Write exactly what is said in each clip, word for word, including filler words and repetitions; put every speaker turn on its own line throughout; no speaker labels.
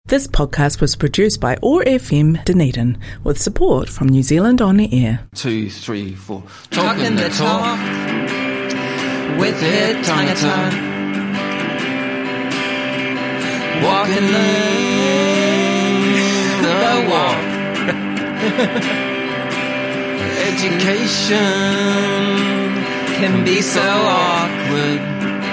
This podcast was produced by O A R F M Dunedin with support from New Zealand On Air.
Two, three, four.
Talking the talk with it tongue-a-tongue. Walking the walk.
Education
Can be so awkward.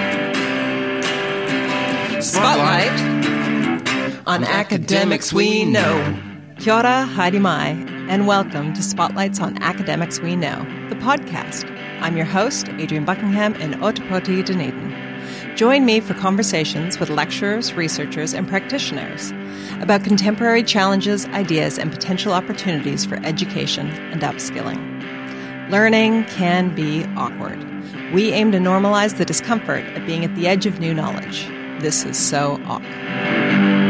Spotlight on academics we know. Kia ora, haere mai, and welcome to Spotlights on Academics We Know, the podcast. I'm your host, Adrian Buckingham in Otapoti, Dunedin. Join me for conversations with lecturers, researchers, and practitioners about contemporary challenges, ideas, and potential opportunities for education and upskilling. Learning can be awkward. We aim to normalize the discomfort of being at the edge of new knowledge. This is so awkward.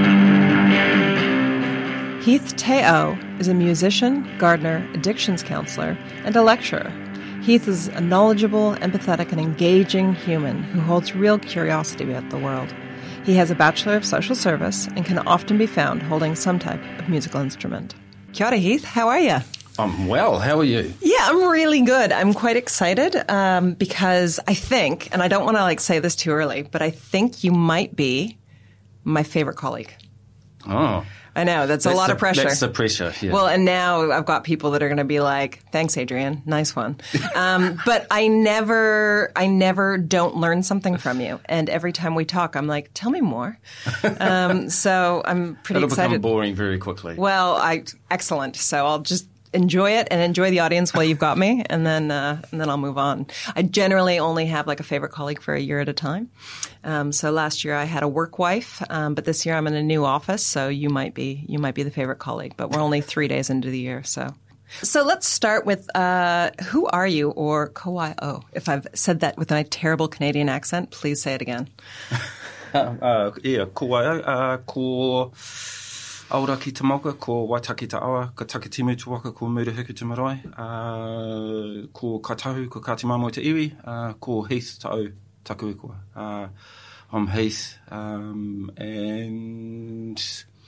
Heath Teo is a musician, gardener, addictions counselor, and a lecturer. Heath is a knowledgeable, empathetic, and engaging human who holds real curiosity about the world. He has a Bachelor of Social Service and can often be found holding some type of musical instrument. Kia ora, Heath. How are you?
I'm well. How are you?
Yeah, I'm really good. I'm quite excited um, because I think, and I don't want to like say this too early, but I think you might be my favorite colleague.
Oh.
I know, that's, that's a lot
the,
of pressure.
That's the pressure, yeah.
Well, and now I've got people that are going to be like, thanks, Adrian. Nice one. Um, but I never, I never don't learn something from you. And every time we talk, I'm like, tell me more. Um, so I'm pretty
It'll
excited.
It'll become boring very quickly.
Well, I excellent. So I'll just enjoy it and enjoy the audience while you've got me, and then uh, and then I'll move on. I generally only have like a favorite colleague for a year at a time. Um, so last year I had a work wife, um, but this year I'm in a new office, so you might be you might be the favorite colleague. But we're only three days into the year, so. So let's start with uh, who are you, or ko-ai-o? If I've said that with a terrible Canadian accent, please say it again.
uh, uh, yeah, ko-ai-o, uh, ko... Aura ki te mauka, ko Waitaki te awa, ka takitimu tuaka, ko Murihiku te marae, uh, ko Kaitahu, ko Katimamo te iwi, uh, ko Heath te au taku ikua. Uh, I'm Heath, um, and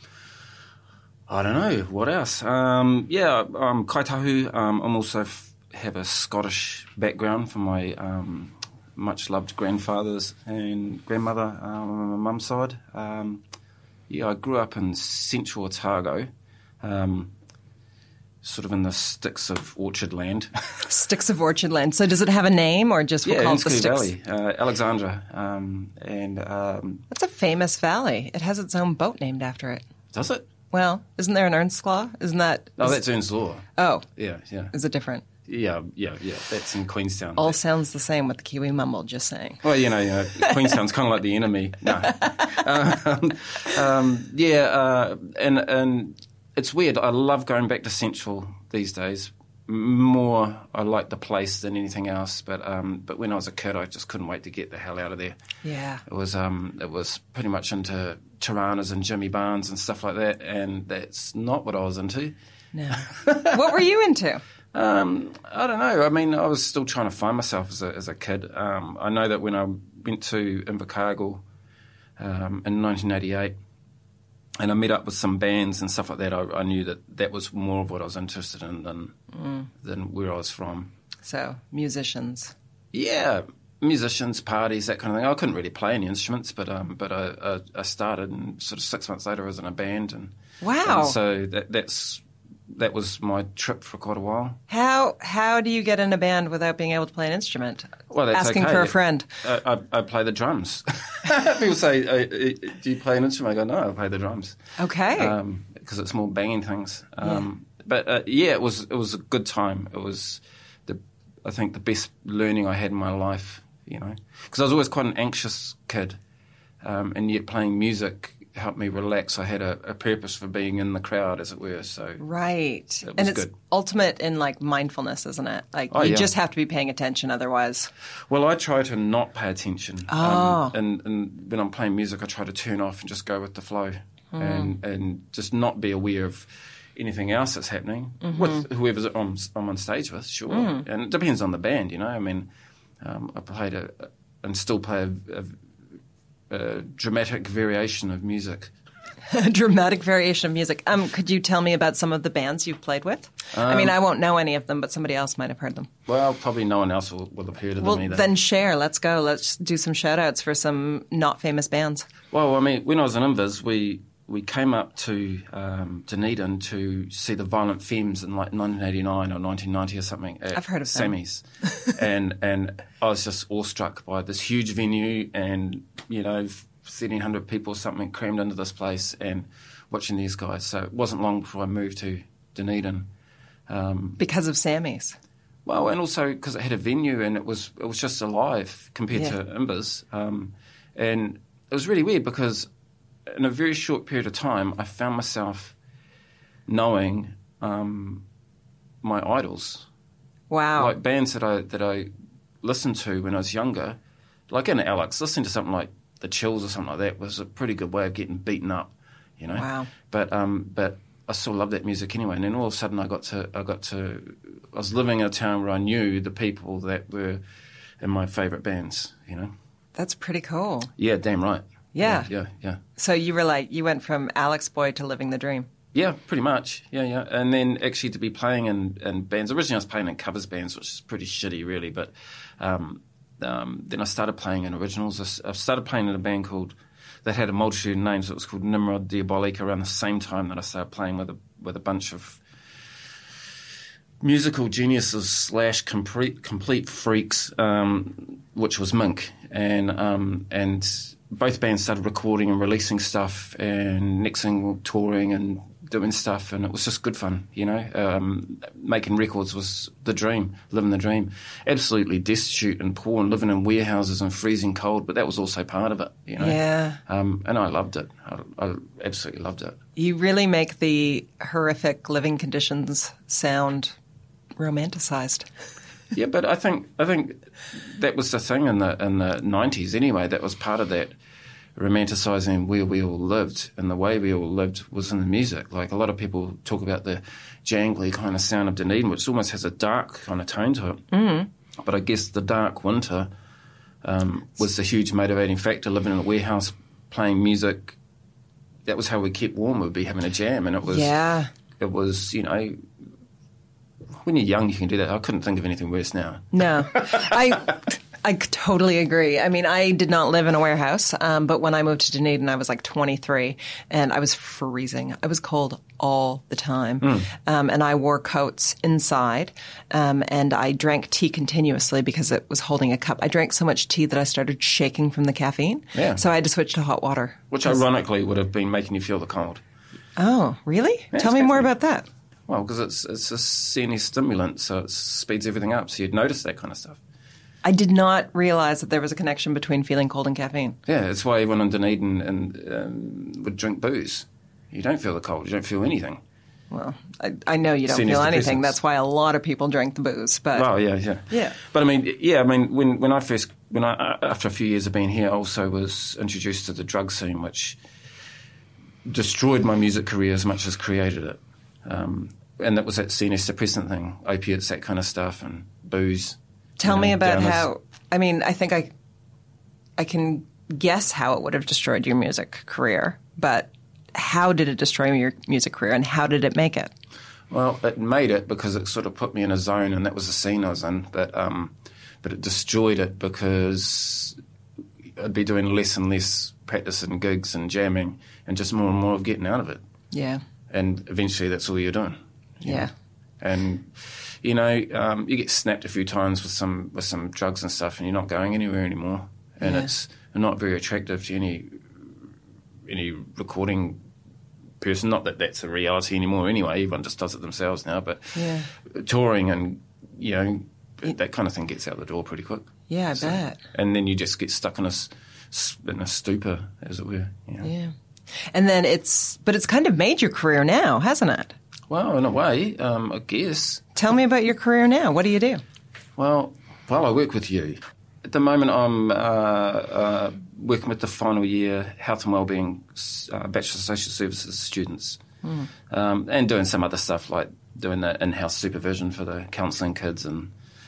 I don't know, what else? Um, yeah, I'm Kaitahu. Um, I'm also f- have a Scottish background from my um, much-loved grandfathers and grandmother um, on my mum's side. Um, Yeah, I grew up in central Otago, um, sort of in the sticks of orchard land.
Sticks of orchard land. So does it have a name, or just we'll
yeah,
call
in
it the
Scoot
Sticks?
Valley, uh, Alexandra, um, and um,
That's a famous valley. It has its own boat named after it.
does it?
Well, isn't there an Ernstlaw? Isn't that?
Oh,
is,
that's Ernst Law.
Oh,
Yeah, yeah,
is it different?
yeah, yeah, yeah. That's in Queenstown.
All
That-
sounds the same with the Kiwi mumble. Just saying.
Well, you know, you know Queenstown's kind of like the enemy. No, um, um, yeah, uh, and and it's weird. I love going back to Central these days. More, I like the place than anything else. But um, but when I was a kid, I just couldn't wait to get the hell out of there.
Yeah.
It was um, it was pretty much into Tiranas and Jimmy Barnes and stuff like that, and that's not what I was into.
No. What were you into?
Um, I don't know. I mean, I was still trying to find myself as a as a kid. Um, I know that when I went to Invercargill um, in nineteen eighty-eight, and I met up with some bands and stuff like that, I, I knew that that was more of what I was interested in than mm. than where I was from.
So, musicians.
Yeah, musicians, parties, that kind of thing. I couldn't really play any instruments, but um, but I, I, I started, and sort of six months later, I was in a band, and
Wow.
and so that that's. That was my trip for quite a while.
How how do you get in a band without being able to play an instrument?
Well, that's
Asking
okay.
for a friend.
I, I, I play the drums. People say, uh, uh, do you play an instrument? I go, no, I play the drums.
Okay.
Because um, it's more banging things. Um, yeah. But uh, yeah, it was it was a good time. It was, the I think, the best learning I had in my life, you know. Because I was always quite an anxious kid. Um, and yet playing music helped me relax. I had a, a purpose for being in the crowd, as it were. So
right,
it was
and it's
good.
Ultimate in like mindfulness, isn't it? Like
oh,
you
yeah.
just have to be paying attention, otherwise.
Well, I try to not pay attention.
Oh.
Um, and, and when I'm playing music, I try to turn off and just go with the flow, mm. and and just not be aware of anything else that's happening mm-hmm. with whoever I'm, I'm on stage with. Sure, mm. and it depends on the band. You know, I mean, um, I played a, and still play a, a, a dramatic variation of music
A dramatic variation of music. Um, could you tell me about some of the bands you've played with? Um, I mean, I won't know any of them, but somebody else might have heard them.
Well, probably no one else will, will have heard of
well,
them either.
Then share. Let's go. Let's do some shout-outs for some not famous bands.
Well, I mean, when I was in Invis, we we came up to um, Dunedin to see the Violent Femmes in like nineteen eighty-nine or nineteen ninety or something at
I've heard of them.
Sammy's. and and I was just awestruck by this huge venue and, you know, thirteen hundred people or something crammed into this place and watching these guys. So it wasn't long before I moved to Dunedin. Um,
because of Sammy's?
Well, and also because it had a venue and it was it was just alive compared
yeah.
to Invis. Um, and it was really weird because in a very short period of time, I found myself knowing um, my idols.
Wow.
Like bands that I that I listened to when I was younger. Like in Alex, listening to something like The Chills or something like that was a pretty good way of getting beaten up, you know.
Wow.
But um, but I still loved that music anyway. And then all of a sudden, I got to I got to I was living in a town where I knew the people that were in my favourite bands, you know.
That's pretty cool.
Yeah, damn right.
Yeah.
yeah, yeah, yeah.
So you were like, you went from Alex Boyd to living the dream.
Yeah, pretty much. Yeah, yeah. And then actually to be playing in, in bands. Originally I was playing in covers bands, which is pretty shitty really. But um, um, then I started playing in originals. I started playing in a band called, that had a multitude of names. It was called Nimrod Diabolic around the same time that I started playing with a, with a bunch of musical geniuses slash complete, complete freaks, um, which was Mink. And um, and both bands started recording and releasing stuff and mixing, touring and doing stuff, and it was just good fun, you know. Um, making records was the dream, living the dream. Absolutely destitute and poor and living in warehouses and freezing cold, but that was also part of it, you know.
Yeah.
Um, and I loved it. I, I absolutely loved it.
You really make the horrific living conditions sound romanticized.
Yeah, but I think I think that was the thing in the in the nineties anyway. That was part of that romanticising where we all lived, and the way we all lived was in the music. Like a lot of people talk about the jangly kind of sound of Dunedin, which almost has a dark kind of tone to it. Mm-hmm. But I guess the dark winter um, was the huge motivating factor. Living in a warehouse, playing music, that was how we kept warm. We'd be having a jam, and it was
yeah.
It was, you know. When you're young, you can do that. I couldn't think of anything worse now.
No. I I totally agree. I mean, I did not live in a warehouse, um, but when I moved to Dunedin, I was like twenty-three, and I was freezing. I was cold all the time, mm. um, and I wore coats inside, um, and I drank tea continuously because it was holding a cup. I drank so much tea that I started shaking from the caffeine,
yeah.
so I had to switch to hot water.
Which ironically would have been making you feel the cold.
Oh, really?
Yeah,
Tell me more about that.
Well, because it's it's a C N S stimulant, so it speeds everything up, so you'd notice that kind of stuff.
I did not realize that there was a connection between feeling cold and caffeine.
Yeah, that's why everyone in Dunedin and, um, would drink booze. You don't feel the cold. You don't feel anything.
Well, I, I know you don't
C N S
feel anything.
depressants.
That's why a lot of people drink the booze. But
well, yeah, yeah,
yeah.
But I mean, yeah, I mean, when when I first, when I after a few years of being here, I also was introduced to the drug scene, which destroyed my music career as much as created it. Um, and that was that C N S depressant thing, opiates, that kind of stuff, and booze.
Tell
you know,
me about
downers.
how. I mean, I think I, I can guess how it would have destroyed your music career, but how did it destroy your music career, and how did it make it?
Well, it made it because it sort of put me in a zone, and that was the scene I was in. But um, but it destroyed it because I'd be doing less and less practice and gigs and jamming, and just more and more of getting out of it.
Yeah.
And eventually, that's all you're doing. You
yeah.
know? And you know, um, you get snapped a few times with some with some drugs and stuff, and you're not going anywhere anymore. And
yeah.
it's not very attractive to any any recording person. Not that that's a reality anymore anyway. Everyone just does it themselves now. But
yeah.
touring and, you know, that kind of thing gets out the door pretty quick.
Yeah, I
so,
bet.
And then you just get stuck in a, in a stupor, as it were. You know?
Yeah. And then it's, but it's kind of made your career now, hasn't it?
Well, in a way, um, I guess.
Tell me about your career now. What do you do?
Well, well, I work with you. At the moment, I'm uh, uh, working with the final year health and wellbeing uh, Bachelor of Social Services students, mm. um, and doing some other stuff like doing the in-house supervision for the counselling kids and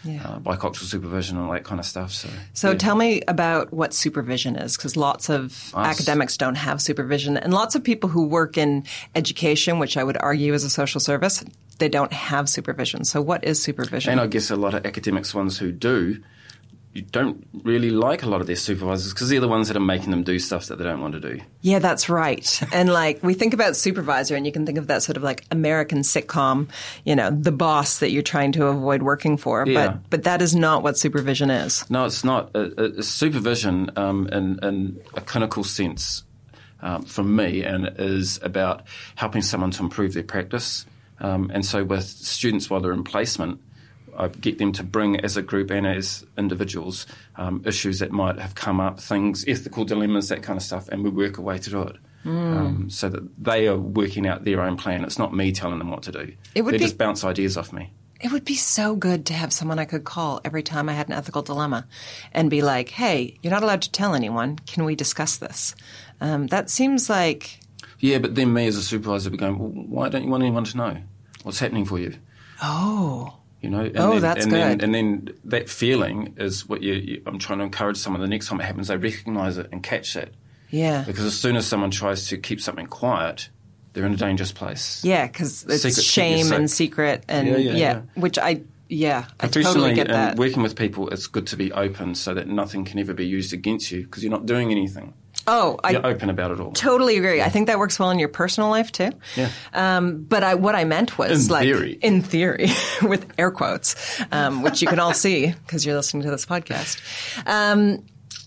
Yeah.
uh, bicultural supervision and all that kind of stuff. So,
So
yeah.
tell me about what supervision is, because lots of
Us.
academics don't have supervision, and lots of people who work in education, which I would argue is a social service, they don't have supervision. So what is supervision?
And I guess a lot of academics, ones who do, you don't really like a lot of their supervisors because they're the ones that are making them do stuff that they don't want to do.
Yeah, that's right. And like we think about supervisor and you can think of that sort of like American sitcom, you know, the boss that you're trying to avoid working for.
Yeah.
But but that is not what supervision is.
No, it's not. Uh, uh, supervision um, in, in a clinical sense um, from me and is about helping someone to improve their practice. Um, and so with students while they're in placement, I get them to bring as a group and as individuals um, issues that might have come up, things, ethical dilemmas, that kind of stuff, and we work a way to do it. Mm. Um, so that they are working out their own plan. It's not me telling them what to do.
It would
they
be-
just bounce ideas off me.
It would be so good to have someone I could call every time I had an ethical dilemma and be like, hey, you're not allowed to tell anyone. Can we discuss this? Um, that seems like...
Yeah, but then me as a supervisor would be going, well, why don't you want anyone to know what's happening for you?
Oh...
You know, and
oh,
then,
that's
and
good.
Then, and then that feeling is what you, you, I'm trying to encourage someone. The next time it happens, they recognise it and catch that.
Yeah.
Because as soon as someone tries to keep something quiet, they're in a dangerous place.
Yeah, because it's
Secret,
shame
secret,
and secret and
Yeah,
yeah,
yeah, yeah.
which I yeah I totally
Professionally,
get that.
and working with people, it's good to be open so that nothing can ever be used against you because you're not doing anything.
Oh, I
You're open about it all.
totally agree. I think that works well in your personal life too.
Yeah.
Um, but I, what I meant was
In
like
theory.
in theory, with air quotes, um, which you can all see because you're listening to this podcast. Um,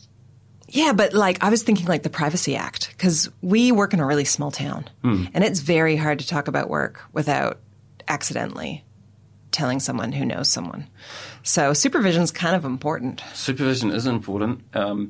yeah, but like I was thinking like the Privacy Act because we work in a really small town,
Hmm.
and it's very hard to talk about work without accidentally telling someone who knows someone. So supervision is kind of important.
Supervision is important. Um,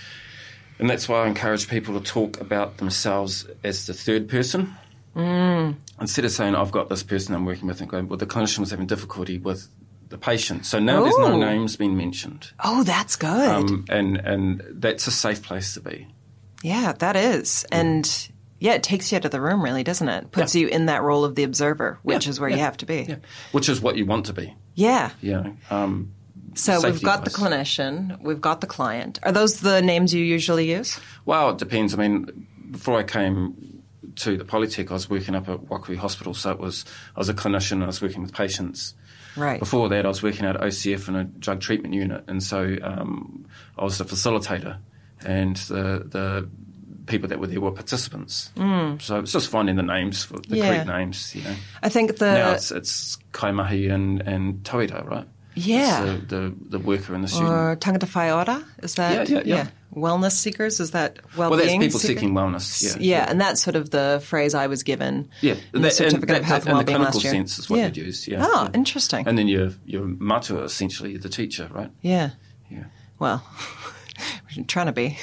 And that's why I encourage people to talk about themselves as the third person. Mm. Instead of saying, I've got this person I'm working with, and going, well, the clinician was having difficulty with the patient. So now there's no
Ooh.
names being mentioned.
Oh, that's good.
Um, and, and that's a safe place to be.
Yeah, that is. And yeah, it takes you out of the room, really, doesn't it? Puts
Yeah.
you in that role of the observer, which
Yeah,
is where
yeah,
you have to be.
Yeah. Which is what you want to be.
Yeah.
You know, um,
So we've got the
safety-wise.
clinician, we've got the client. Are those the names you usually use?
Well, it depends. I mean, before I came to the Polytech, I was working up at Waikui Hospital, so it was I was a clinician. I was working with patients.
Right.
Before that, I was working at O C F in a drug treatment unit, and so um, I was the facilitator, and the the people that were there were participants. Mm. So it's just finding the names, for the
Yeah.
correct names. You know.
I think the...
Now it's it's Kaimahi and and Tauira, right?
Yeah.
It's the, the the worker and the student.
Or tangata whaiora? Is that...
Yeah, yeah, yeah.
Wellness seekers? Is that
well,
well-being
that's people
seeker?
seeking wellness. Yeah,
Yeah, and that's sort of the phrase I was given
Yeah,
in the
that-
Certificate
and
of Health
that-
and
in the
Wellbeing
clinical
last year.
sense is what
yeah.
you'd use. Yeah.
Oh,
yeah.
interesting.
And then your your matua, essentially the teacher, right?
Yeah.
Yeah.
Well, we're trying to be.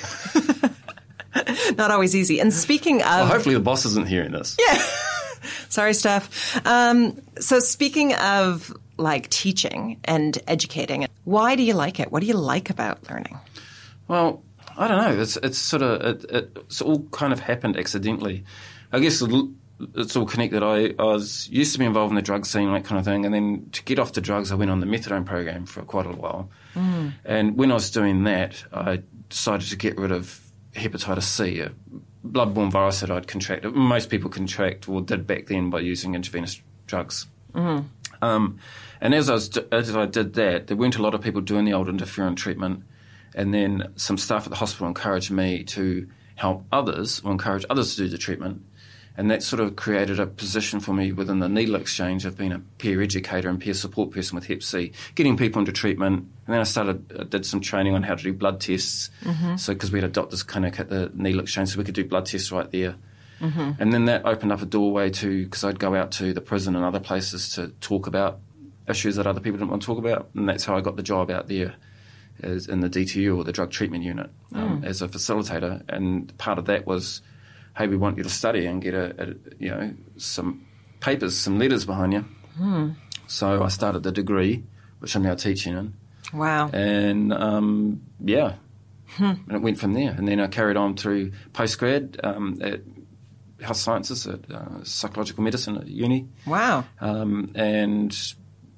Not always easy. And speaking of...
Well, hopefully the boss isn't hearing this.
Yeah. Sorry, Steph. Um, so speaking of like teaching and educating, why do you like it? What do you like about learning?
Well, I don't know. It's it's sort of it, it, it's all kind of happened accidentally. I guess it's all connected. I, I was used to be involved in the drug scene, that kind of thing, and then to get off the drugs, I went on the methadone program for quite a while. Mm. And when I was doing that, I decided to get rid of hepatitis C, a blood-borne virus that I'd contracted. Most people contract or did back then by using intravenous drugs. Mm. Um, and as I, was, as I did that, there weren't a lot of people doing the old interferon treatment. And then some staff at the hospital encouraged me to help others or encourage others to do the treatment. And that sort of created a position for me within the needle exchange of being a peer educator and peer support person with Hep C, getting people into treatment. And then I started, I did some training on how to do blood tests. Mm-hmm. So because we had a doctor's clinic at the needle exchange, so we could do blood tests right there. Mm-hmm. And then that opened up a doorway to, because I'd go out to the prison and other places to talk about issues that other people didn't want to talk about. And that's how I got the job out there as in the D T U or the drug treatment unit um, mm. as a facilitator. And part of that was, hey, we want you to study and get a, a you know some papers, some letters behind you. Mm. So I started the degree, which I'm now teaching in.
Wow.
And um, yeah, hmm. and it went from there. And then I carried on through postgrad um, at health sciences at uh, psychological medicine at uni.
Wow.
Um, and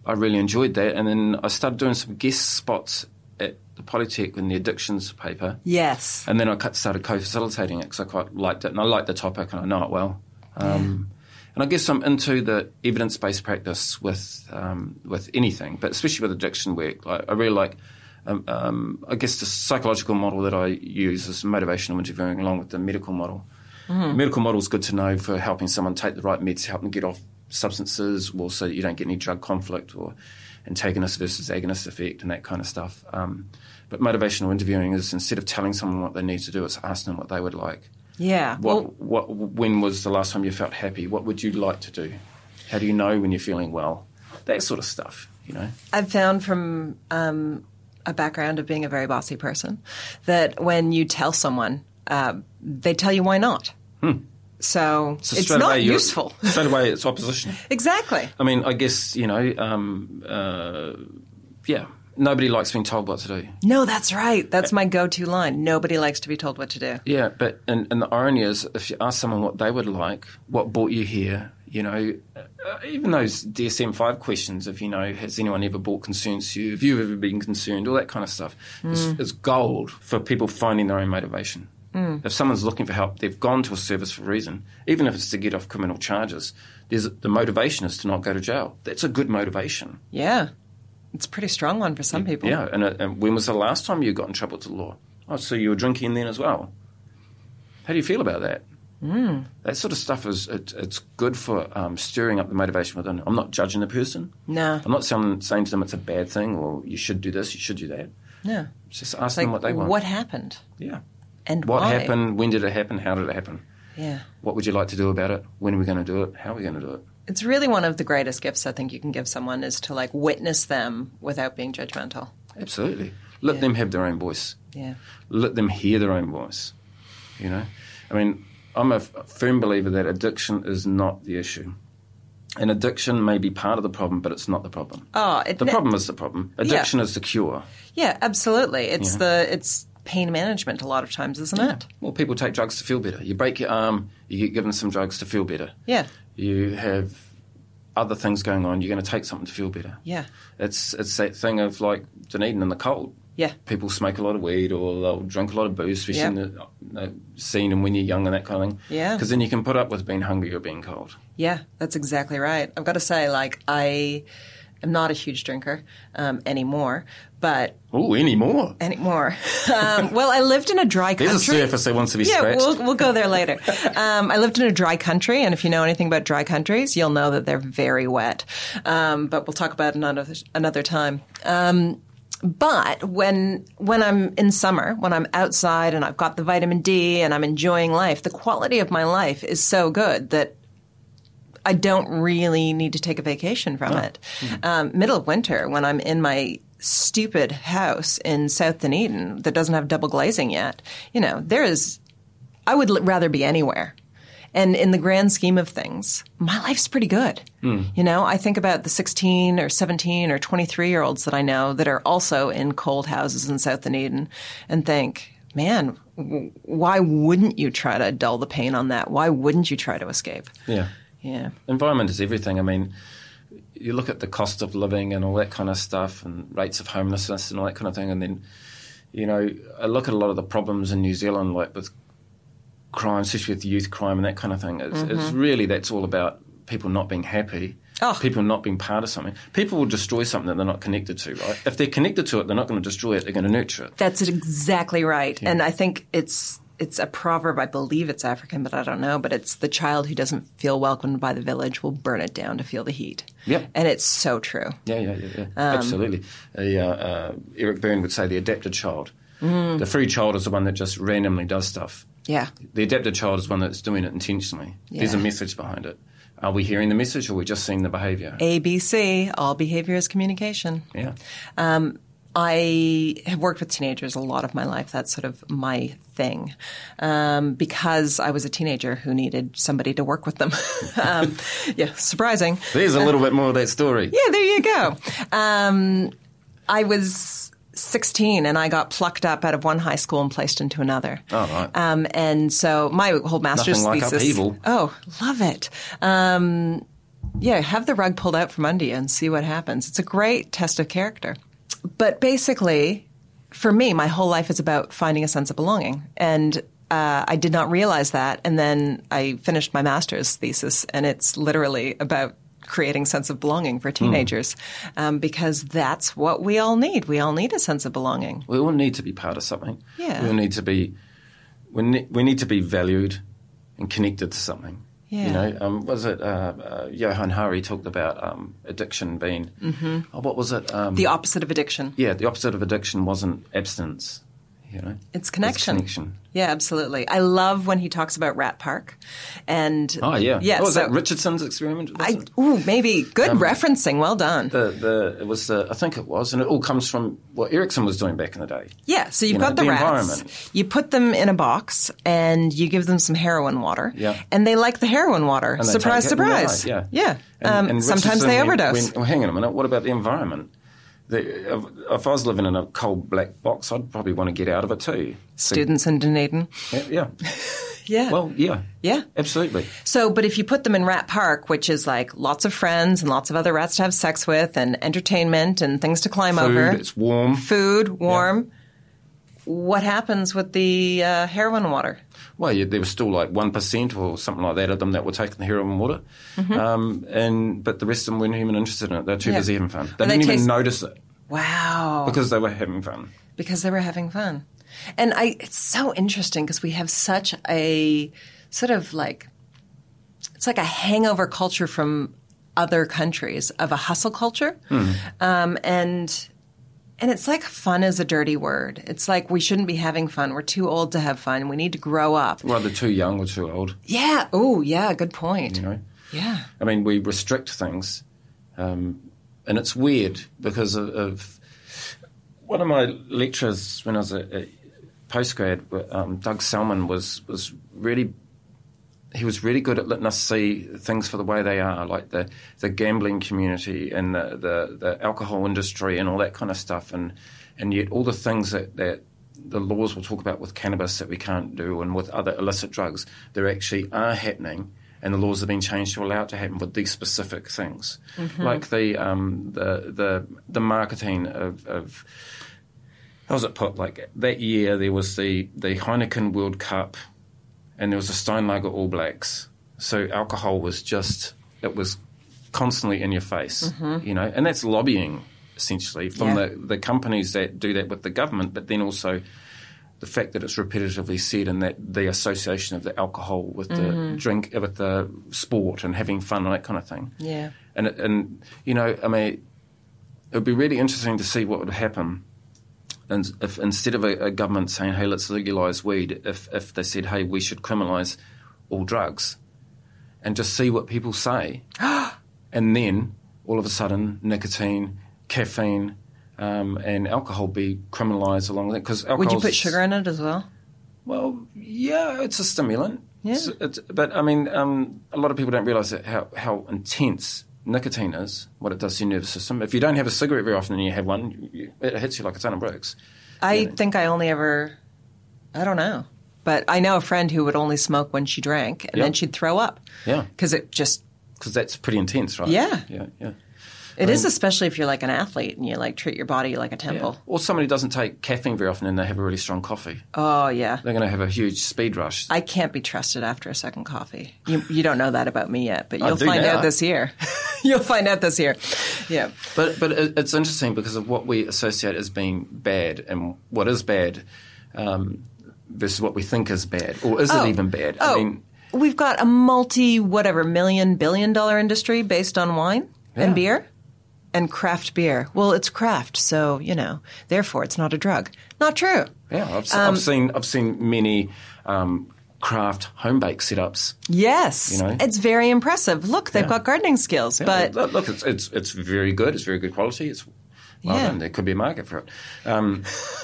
I really enjoyed that. And then I started doing some guest spots at the Polytech in the addictions paper.
Yes.
And then I started co-facilitating it because I quite liked it. And I liked the topic and I know it well. Um, yeah. And I guess I'm into the evidence-based practice with um, with anything, but especially with addiction work. Like, I really like, um, um, I guess the psychological model that I use is motivational interviewing along with the medical model. Mm-hmm. The medical model is good to know for helping someone take the right meds to help them get off substances, or so that you don't get any drug conflict or antagonist versus agonist effect and that kind of stuff. Um, but motivational interviewing is, instead of telling someone what they need to do, it's asking them what they would like.
Yeah.
What,
well,
what, when was the last time you felt happy? What would you like to do? How do you know when you're feeling well? That sort of stuff, you know.
I've found from um, a background of being a very bossy person that when you tell someone, uh, they tell you why not.
Hmm.
So,
so
it's not useful.
Straight away, it's opposition.
Exactly.
I mean, I guess, you know, um, uh, yeah, nobody likes being told what to do.
No, that's right. That's my go-to line. Nobody likes to be told what to do.
Yeah, but and, and the irony is, if you ask someone what they would like, what brought you here, you know, uh, even those D S M five questions, if, you know, has anyone ever brought concerns to you, have you ever been concerned, all that kind of stuff, mm. is, is gold for people finding their own motivation. Mm. If someone's looking for help, they've gone to a service for a reason, even if it's to get off criminal charges. There's the motivation is to not go to jail. That's a good motivation.
Yeah. It's a pretty strong one for some
yeah,
people.
Yeah, and, uh, and when was the last time you got in trouble with the law? Oh, so you were drinking then as well. How do you feel about that? Mm. That sort of stuff is it, it's good for um, stirring up the motivation within. I'm not judging the person.
No.
I'm not saying, saying to them it's a bad thing or you should do this, you should do that.
No.
Just ask
like,
them what they want.
What happened?
Yeah.
And
what
why?
happened? When did it happen? How did it happen?
Yeah.
What would you like to do about it? When are we going to do it? How are we going to do it?
It's really one of the greatest gifts I think you can give someone is to, like, witness them without being judgmental.
Absolutely. Let yeah. them have their own voice.
Yeah.
Let them hear their own voice. You know? I mean, I'm a firm believer that addiction is not the issue. And addiction may be part of the problem, but it's not the problem.
Oh, it,
the problem is the problem. Addiction yeah. is the cure.
Yeah, absolutely. It's
yeah.
the it's pain management a lot of times, isn't
yeah.
it?
Well, people take drugs to feel better. You break your arm, you get given some drugs to feel better.
Yeah.
You have other things going on, you're going to take something to feel better.
Yeah.
It's it's that thing of, like, Dunedin in the cold.
Yeah.
People smoke a lot of weed or they'll drink a lot of booze, especially yeah. in the, the scene and when you're young and that kind of thing.
Yeah.
Because then you can put up with being hungry or being cold.
Yeah, that's exactly right. I've got to say, like, I am not a huge drinker um, anymore, but...
Oh, anymore?
Anymore. Um, well, I lived in a dry country.
There's a surface that wants to be
yeah,
scratched.
Yeah, we'll, we'll go there later. Um, I lived in a dry country, and if you know anything about dry countries, you'll know that they're very wet. Um, but we'll talk about it another, another time. Um But when when I'm in summer, when I'm outside and I've got the vitamin D and I'm enjoying life, the quality of my life is so good that I don't really need to take a vacation from oh. it. Mm-hmm. Um, middle of winter, when I'm in my stupid house in South Dunedin that doesn't have double glazing yet, you know, there is – I would rather be anywhere. And in the grand scheme of things, my life's pretty good. Mm. You know, I think about the sixteen or seventeen or twenty-three-year-olds that I know that are also in cold houses in South Dunedin and think, man, w- why wouldn't you try to dull the pain on that? Why wouldn't you try to escape?
Yeah.
Yeah.
Environment is everything. I mean, you look at the cost of living and all that kind of stuff and rates of homelessness and all that kind of thing. And then, you know, I look at a lot of the problems in New Zealand, like with crime, especially with youth crime and that kind of thing. It's, mm-hmm. it's really, that's all about people not being happy, oh. people not being part of something. People will destroy something that they're not connected to, right? If they're connected to it, they're not going to destroy it, they're going to nurture it.
That's exactly right.
Yeah.
And I think it's it's a proverb, I believe it's African, but I don't know, but it's the child who doesn't feel welcomed by the village will burn it down to feel the heat.
Yeah.
And it's so true.
Yeah, yeah, yeah, yeah. Um, absolutely. Uh, uh, Eric Byrne would say the adapted child. Mm. The free child is the one that just randomly does stuff.
Yeah.
The adapted child is one that's doing it intentionally. Yeah. There's a message behind it. Are we hearing the message or are we just seeing the behaviour?
A B C, all behaviour is communication.
Yeah.
Um, I have worked with teenagers a lot of my life. That's sort of my thing um, because I was a teenager who needed somebody to work with them. um, yeah, surprising.
There's a little uh, bit more of that story.
Yeah, there you go. Um, I was sixteen and I got plucked up out of one high school and placed into another.
Oh, right.
Um, and so my whole master's
Nothing like
thesis.
upheaval.
Oh, love it. Um, yeah, have the rug pulled out from under you and see what happens. It's a great test of character. But basically, for me, my whole life is about finding a sense of belonging. And uh, I did not realize that. And then I finished my master's thesis, and it's literally about creating sense of belonging for teenagers, mm. um, because that's what we all need. We all need a sense of belonging.
We all need to be part of something.
Yeah.
We all need to be, we need, we need to be valued and connected to something.
Yeah.
You know, um, was it uh, uh, Johann Hari talked about um, addiction being, mm-hmm. oh, what was it? Um,
the opposite of addiction.
Yeah, the opposite of addiction wasn't abstinence. You know,
it's connection.
It's connection.
Yeah, absolutely. I love when he talks about Rat Park, and
oh yeah,
yeah.
Oh, was
so,
that Richardson's experiment?
I, ooh, maybe good um, referencing. Well done.
The the it was the I think it was, and it all comes from what Erickson was doing back in the day.
Yeah, so you've you got
know,
the,
the
rats. You put them in a box, and you give them some heroin water.
Yeah,
and they like the heroin water. Surprise, surprise.
Yeah,
yeah.
And,
um,
and
sometimes they
went,
overdose.
Went, well, hang on a minute. What about the environment? The, if, if I was living in a cold black box, I'd probably want to get out of it too.
Students so, in Dunedin.
Yeah. Yeah.
yeah.
Well, yeah.
Yeah.
Absolutely.
So, but if you put them in Rat Park, which is like lots of friends and lots of other rats to have sex with and entertainment and things to climb
Food,
over.
It's warm.
Food, warm. Yeah. What happens with the uh, heroin water?
Well, yeah, there was still like one percent or something like that of them that were taking the heroin water.
Mm-hmm.
Um, and But the rest of them weren't even interested in it. They were too
yeah.
busy having fun. They
and
didn't
they
even
taste-
notice it.
Wow.
Because they were having fun.
Because they were having fun. And I, it's so interesting because we have such a sort of like, it's like a hangover culture from other countries of a hustle culture.
Hmm.
Um, and and it's like fun is a dirty word. It's like we shouldn't be having fun. We're too old to have fun. We need to grow up.
Well, they're too young or too old.
Yeah. Oh, yeah. Good point.
You know?
Yeah.
I mean, we restrict things. Um, and it's weird because of, of one of my lecturers when I was a, a postgrad, um, Doug Selman, was, was really he was really good at letting us see things for the way they are, like the, the gambling community and the, the, the alcohol industry and all that kind of stuff, and and yet all the things that, that the laws will talk about with cannabis that we can't do and with other illicit drugs, there actually are happening. And the laws have been changed to allow it to happen with these specific things, mm-hmm. like the um, the the the marketing of, of how was it put? Like that year, there was the, the Heineken World Cup, and there was the Steinlager All Blacks. So alcohol was just it was constantly in your face, mm-hmm. you know, and that's lobbying essentially from yeah. the the companies that do that with the government, but then also the fact that it's repetitively said and that the association of the alcohol with mm-hmm. the drink, with the sport and having fun and that kind of thing.
Yeah.
And, and you know, I mean, it would be really interesting to see what would happen and if instead of a, a government saying, hey, let's legalise weed, if, if they said, hey, we should criminalise all drugs and just see what people say. And then, all of a sudden, nicotine, caffeine, Um, and alcohol be criminalised along with it. Because
would you put sugar in it as well?
Well, yeah, it's a stimulant.
Yeah.
It's, it's, but, I mean, um, a lot of people don't realise how, how intense nicotine is, what it does to your nervous system. If you don't have a cigarette very often and you have one, you, it hits you like a ton of bricks.
I
you know?
think I only ever, I don't know. But I know a friend who would only smoke when she drank, and
yep.
then she'd throw up.
Yeah.
Because it just...
Because that's pretty intense, right?
Yeah.
Yeah, yeah.
It
I
is,
mean,
especially if you're like an athlete and you like treat your body like a temple.
Yeah. Or somebody who doesn't take caffeine very often and they have a really strong coffee.
Oh, yeah.
They're going to have a huge speed rush.
I can't be trusted after a second coffee. You, you don't know that about me yet, but
I
you'll
do
find
now.
out this year. You'll find out this year. Yeah.
But but it's interesting because of what we associate as being bad and what is bad um, versus what we think is bad. Or is
oh.
it even bad?
Oh.
I mean,
we've got a multi, whatever, million, billion dollar industry based on wine
yeah.
and beer. And craft beer. Well, it's craft, so, you know, therefore it's not a drug. Not true.
Yeah, I've,
Um,
I've seen I've seen many um, craft home bake setups.
Yes.
You know?
It's very impressive. Look, they've
Yeah.
got gardening skills,
Yeah,
but...
look, look, it's, it's it's very good. It's very good quality. It's well
Yeah.
done. There could be a market for it. Um,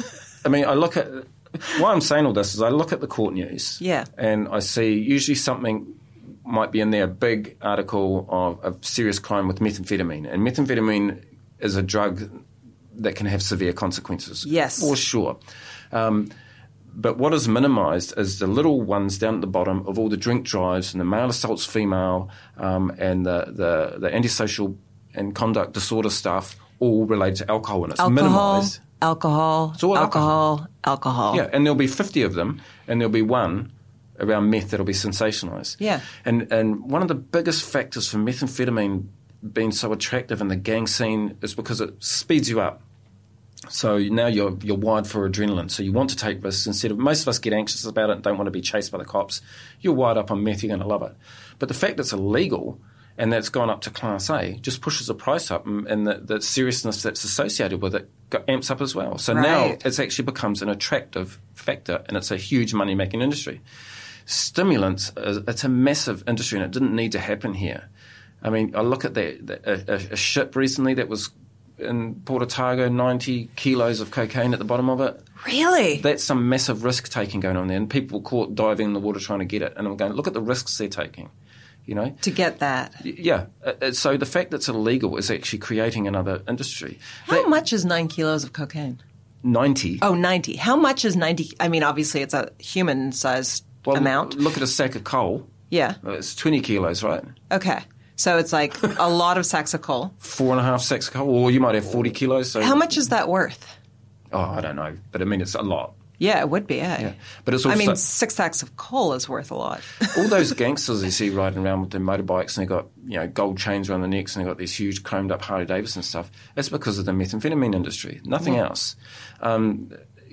I mean, I look at why I'm saying all this is I look at the court news.
Yeah.
And I see usually something might be in there, a big article of, of serious crime with methamphetamine. And methamphetamine is a drug that can have severe consequences.
Yes.
For sure. Um, but what is minimised is the little ones down at the bottom of all the drink drives and the male assaults female um, and the, the, the antisocial and conduct disorder stuff, all related to alcohol, and it's
alcohol,
minimised.
Alcohol,
all
alcohol,
alcohol,
alcohol.
Yeah, and there'll be fifty of them, and there'll be one around meth that'll be sensationalised.
Yeah.
And and one of the biggest factors for methamphetamine being so attractive in the gang scene is because it speeds you up. So now you're you're wired for adrenaline. So you want to take risks instead of, most of us get anxious about it and don't want to be chased by the cops. You're wired up on meth, you're going to love it. But the fact that it's illegal and that's gone up to Class A just pushes the price up, and, and the, the seriousness that's associated with it go, amps up as well. So
right.
now it actually becomes an attractive factor, and it's a huge money-making industry. Stimulants, it's a massive industry, and it didn't need to happen here. I mean, I look at that, that a, a ship recently that was in Port Otago, ninety kilos of cocaine at the bottom of it.
Really?
That's some massive risk-taking going on there, and people caught diving in the water trying to get it. And I'm going, look at the risks they're taking, you know?
To get that.
Yeah. So the fact that it's illegal is actually creating another industry.
How
that,
much is nine kilos of cocaine?
ninety.
Oh, ninety. How much is ninety? I mean, obviously it's a human-sized
well,
amount.
Look at a sack of coal.
Yeah.
It's twenty kilos, right?
Okay. So it's like a lot of sacks of coal.
Four and a half sacks of coal, or you might have forty kilos. So
how much is that worth?
Oh, I don't know. But I mean, it's a lot.
Yeah, it would be, eh?
Yeah. But it's also,
I mean, six sacks of coal is worth a lot.
all those gangsters you see riding around with their motorbikes, and they've got, you know, gold chains around their necks, and they've got these huge chromed up Harley Davidson stuff. That's because of the methamphetamine industry, nothing yeah. else. Um,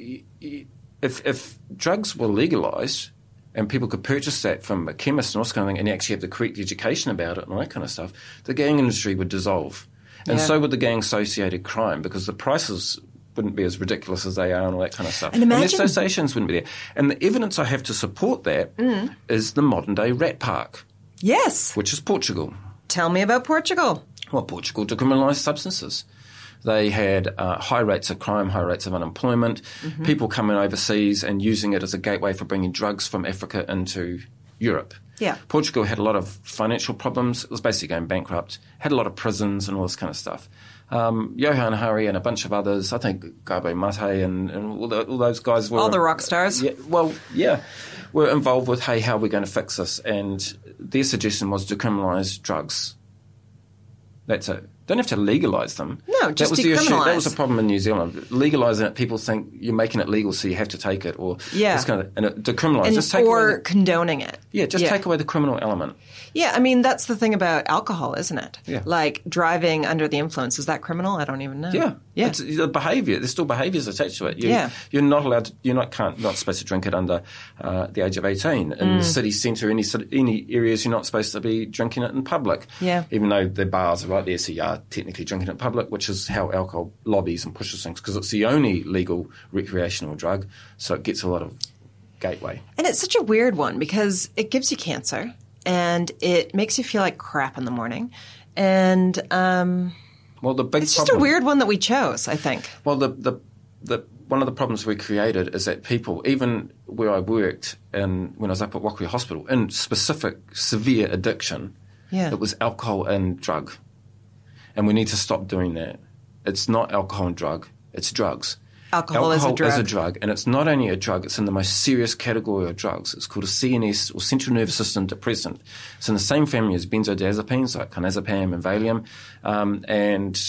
if, if drugs were legalised and people could purchase that from a chemist and all this kind of thing, and actually have the correct education about it and all that kind of stuff, the gang industry would dissolve. And
yeah.
so would the gang-associated crime, because the prices wouldn't be as ridiculous as they are and all that kind of stuff.
And, imagine-
and the associations wouldn't be there. And the evidence I have to support that mm. is the modern-day rat park.
Yes.
Which is Portugal.
Tell me about Portugal.
Well, Portugal decriminalised substances. They had uh, high rates of crime, high rates of unemployment, mm-hmm. people coming overseas and using it as a gateway for bringing drugs from Africa into Europe.
Yeah.
Portugal had a lot of financial problems. It was basically going bankrupt. Had a lot of prisons and all this kind of stuff. Um, Johan Hari and a bunch of others, I think Gabo Mate and, and all, the, all those guys were...
All the rock stars.
Uh, yeah, well, yeah, were involved with, hey, how are we going to fix this? And their suggestion was decriminalise drugs. That's it. Don't have to legalise them.
No, just
that was the issue.
decriminalise.
That was the problem in New Zealand. Legalising it, people think you're making it legal, so you have to take it, or
yeah,
this kind of, and it, decriminalise.
And,
just take
or
away the,
condoning it.
Yeah, just
yeah.
take away the criminal element.
Yeah, I mean that's the thing about alcohol, isn't it?
Yeah.
Like driving under the influence, is that criminal? I don't even know.
Yeah,
yeah.
It's the behaviour. There's still behaviours attached to it. You,
yeah,
you're not allowed. To, you're not can't not supposed to drink it under uh, the age of eighteen. In
mm.
the city centre, any any areas, you're not supposed to be drinking it in public.
Yeah,
even though the bars are right there, so you are technically drinking it in public, which is how alcohol lobbies and pushes things, because it's the only legal recreational drug, so it gets a lot of gateway.
And it's such a weird one because it gives you cancer and it makes you feel like crap in the morning. And um,
well, the big
it's
problem,
just a weird one that we chose, I think.
Well, the, the the one of the problems we created is that people, even where I worked in, when I was up at Wakuri Hospital, in specific severe addiction,
yeah.
it was alcohol and drug. And we need to stop doing that. It's not alcohol and drug, it's drugs.
Alcohol,
alcohol
is a drug.
is a drug, and it's not only a drug, it's in the most serious category of drugs. It's called a C N S, or central nervous system depressant. It's in the same family as benzodiazepines, like clonazepam and Valium, um, and,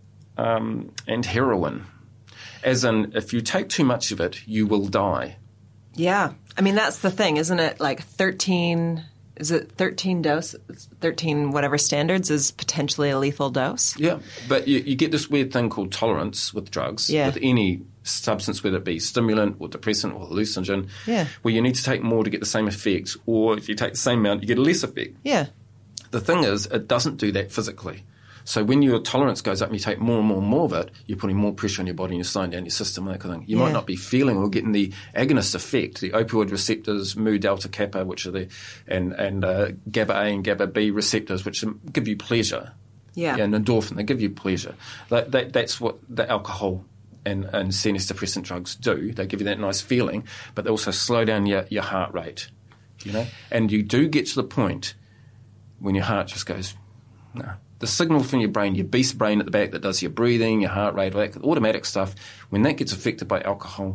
um, and heroin. As in, if you take too much of it, you will die.
Yeah. I mean, that's the thing, isn't it? Like thirteen... Is it thirteen dose, thirteen whatever standards is potentially a lethal dose?
Yeah, but you, you get this weird thing called tolerance with drugs,
yeah.
with any substance, whether it be stimulant or depressant or hallucinogen,
yeah.
where you need to take more to get the same effect, or if you take the same amount, you get a less effect.
Yeah.
The thing is, it doesn't do that physically. So when your tolerance goes up and you take more and more and more of it, you're putting more pressure on your body and you're slowing down your system and that kind of thing. You
yeah.
might not be feeling or getting the agonist effect, the opioid receptors, mu delta kappa, which are the, and, and uh, GABA A and GABA B receptors, which give you pleasure.
Yeah.
yeah and endorphin, they give you pleasure. That, that, that's what the alcohol and, and C N S depressant drugs do. They give you that nice feeling, but they also slow down your, your heart rate, you know? And you do get to the point when your heart just goes, no. The signal from your brain, your beast brain at the back that does your breathing, your heart rate, all that automatic stuff, when that gets affected by alcohol,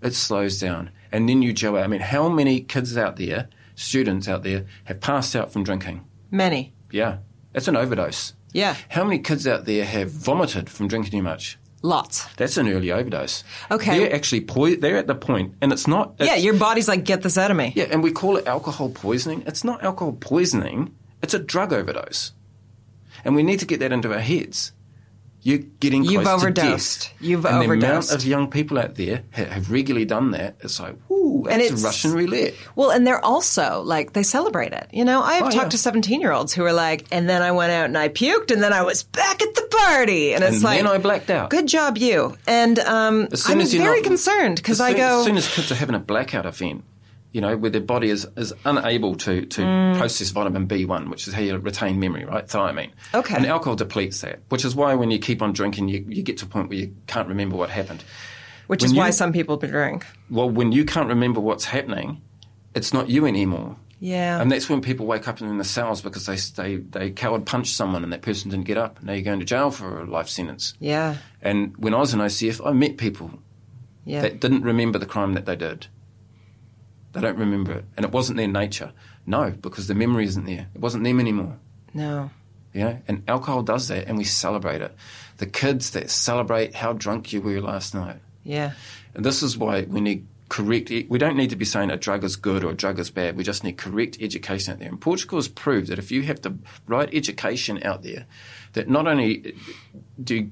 it slows down. And then you jail out. I mean, how many kids out there, students out there, have passed out from drinking?
Many.
Yeah. It's an overdose.
Yeah.
How many kids out there have vomited from drinking too much?
Lots.
That's an early overdose.
Okay.
They're actually po- they're at the point, and it's not... It's,
yeah, your body's like, get this out of me.
Yeah, and we call it alcohol poisoning. It's not alcohol poisoning. It's a drug overdose. And we need to get that into our heads. You're getting close
You've
to
overdosed.
death.
You've
and
overdosed.
And the amount of young people out there have, have regularly done that. It's like, ooh,
And
that's
it's-
a Russian roulette.
Well, and they're also, like, they celebrate it. You know, I've
Oh,
talked
yeah.
to seventeen-year-olds who are like, and then I went out and I puked, and then I was back at the party. And it's
And
like,
then I blacked out.
good job, you. And um,
As soon
I'm
as you're
very
not-
concerned because
as
I
soon-
go...
As soon as kids are having a blackout event, you know, where their body is, is unable to, to
Mm.
process vitamin B one, which is how you retain memory, right? Thiamine.
Okay.
And alcohol depletes that, which is why when you keep on drinking, you, you get to a point where you can't remember what happened.
which
when
is why
you-
some people drink.
Well, when you can't remember what's happening, it's not you anymore.
Yeah.
And that's when people wake up in the cells because they they, they coward punched someone and that person didn't get up. Now you're going to jail for a life sentence.
Yeah.
And when I was in O C F, I met people
Yeah.
that didn't remember the crime that they did. They don't remember it. And it wasn't their nature. No, because the memory isn't there. It wasn't them anymore.
No.
You know? And alcohol does that, and we celebrate it. The kids that celebrate how drunk you were last night.
Yeah.
And this is why we need correct... We don't need to be saying a drug is good or a drug is bad. We just need correct education out there. And Portugal has proved that if you have the right education out there, that not only do...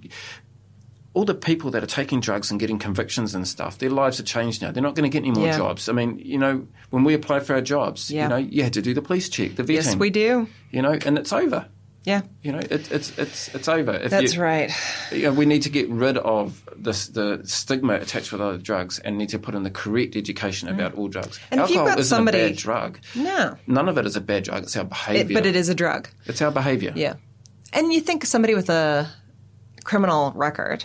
all the people that are taking drugs and getting convictions and stuff, their lives have changed now. They're not going to get any more
Yeah.
jobs. I mean, you know, when we apply for our jobs,
Yeah.
you know, you had to do the police check, the vetting.
Yes, we do.
You know, and it's over.
Yeah.
You know, it, it's it's it's over. If
That's
you,
right.
You know, we need to get rid of this, the stigma attached with other drugs and need to put in the correct education about all drugs.
And if you've
Alcohol
got
isn't
somebody-
a bad drug.
No.
None of it is a bad drug. It's our
It,
behaviour.
but it is a drug.
It's our behaviour.
Yeah. And you think somebody with a criminal record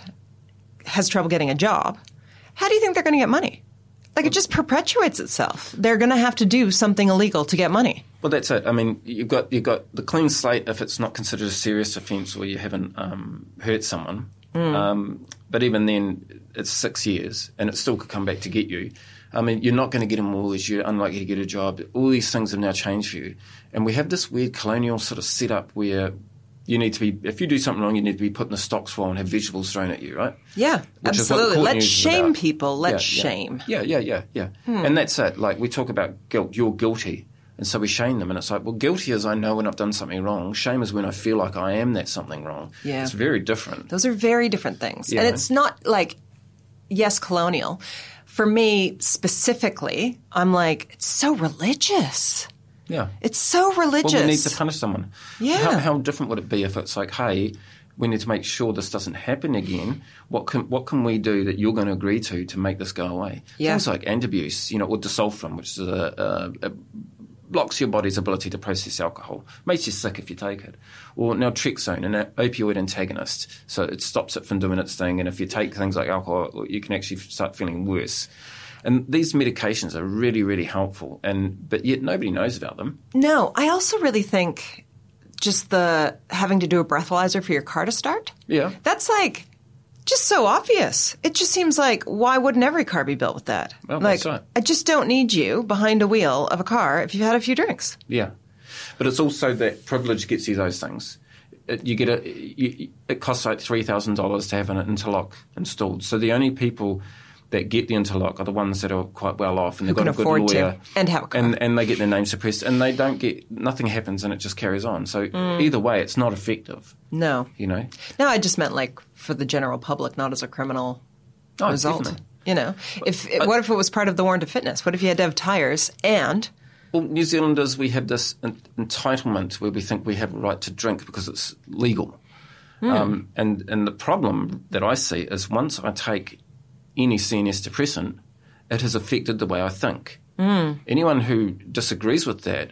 has trouble getting a job, how do you think they're going to get money? Like, it just perpetuates itself. They're going to have to do something illegal to get money.
Well, that's it. I mean, you've got you've got the clean slate if it's not considered a serious offence or you haven't um, hurt someone.
Mm.
Um, but even then, it's six years and it still could come back to get you. I mean, you're not going to get a mortgage. You're unlikely to get a job. All these things have now changed for you. And we have this weird colonial sort of setup where you need to be, if you do something wrong, you need to be put in a stocks wall and have vegetables thrown at you, right?
Yeah,
Which is what the
absolutely.
court
Let's
news is
shame
about.
people. Let's
Yeah, yeah.
shame.
Yeah, yeah, yeah, yeah.
Hmm.
And that's it. Like, we talk about guilt. You're guilty. And so we shame them. And it's like, well, guilty is I know when I've done something wrong. Shame is when I feel like I am that something wrong.
Yeah.
It's very different.
Those are very different things.
Yeah.
And it's not like, yes, colonial. For me specifically, I'm like, it's so religious.
Yeah.
It's so religious.
Well, we need to punish someone.
Yeah.
How, how different would it be if it's like, hey, we need to make sure this doesn't happen again. What can what can we do that you're going to agree to to make this go away?
Yeah.
Things like antabuse, you know, or disulfiram, which is a, a, a blocks your body's ability to process alcohol, makes you sick if you take it. Or naltrexone, an opioid antagonist, so it stops it from doing its thing. And if you take things like alcohol, you can actually start feeling worse. And these medications are really, really helpful, and but yet nobody knows about them.
No, I also really think just the having to do a breathalyzer for your car to start.
Yeah.
That's like just so obvious. It just seems like, why wouldn't every car be built with that?
Well,
like,
that's right.
I just don't need you behind a wheel of a car if you've had a few drinks.
Yeah, but it's also that privilege gets you those things. It, you get a, you, it costs like three thousand dollars to have an interlock installed. So the only people that get the interlock are the ones that are quite well off and they've
Who
got
can
a good
afford to
lawyer
and have a car.
and, and they get their name suppressed and they don't get nothing happens and it just carries on. So
Mm.
either way, it's not effective.
No.
You know.
No, I just meant like for the general public, not as a criminal
Oh,
result.
definitely.
You know, if what if it was part of the warrant of fitness? What if you had to have tires and
Well, New Zealanders, we have this en- entitlement where we think we have a right to drink because it's legal.
Hmm.
Um, and, and the problem that I see is once I take any C N S depressant, it has affected the way I think.
Mm.
Anyone who disagrees with that,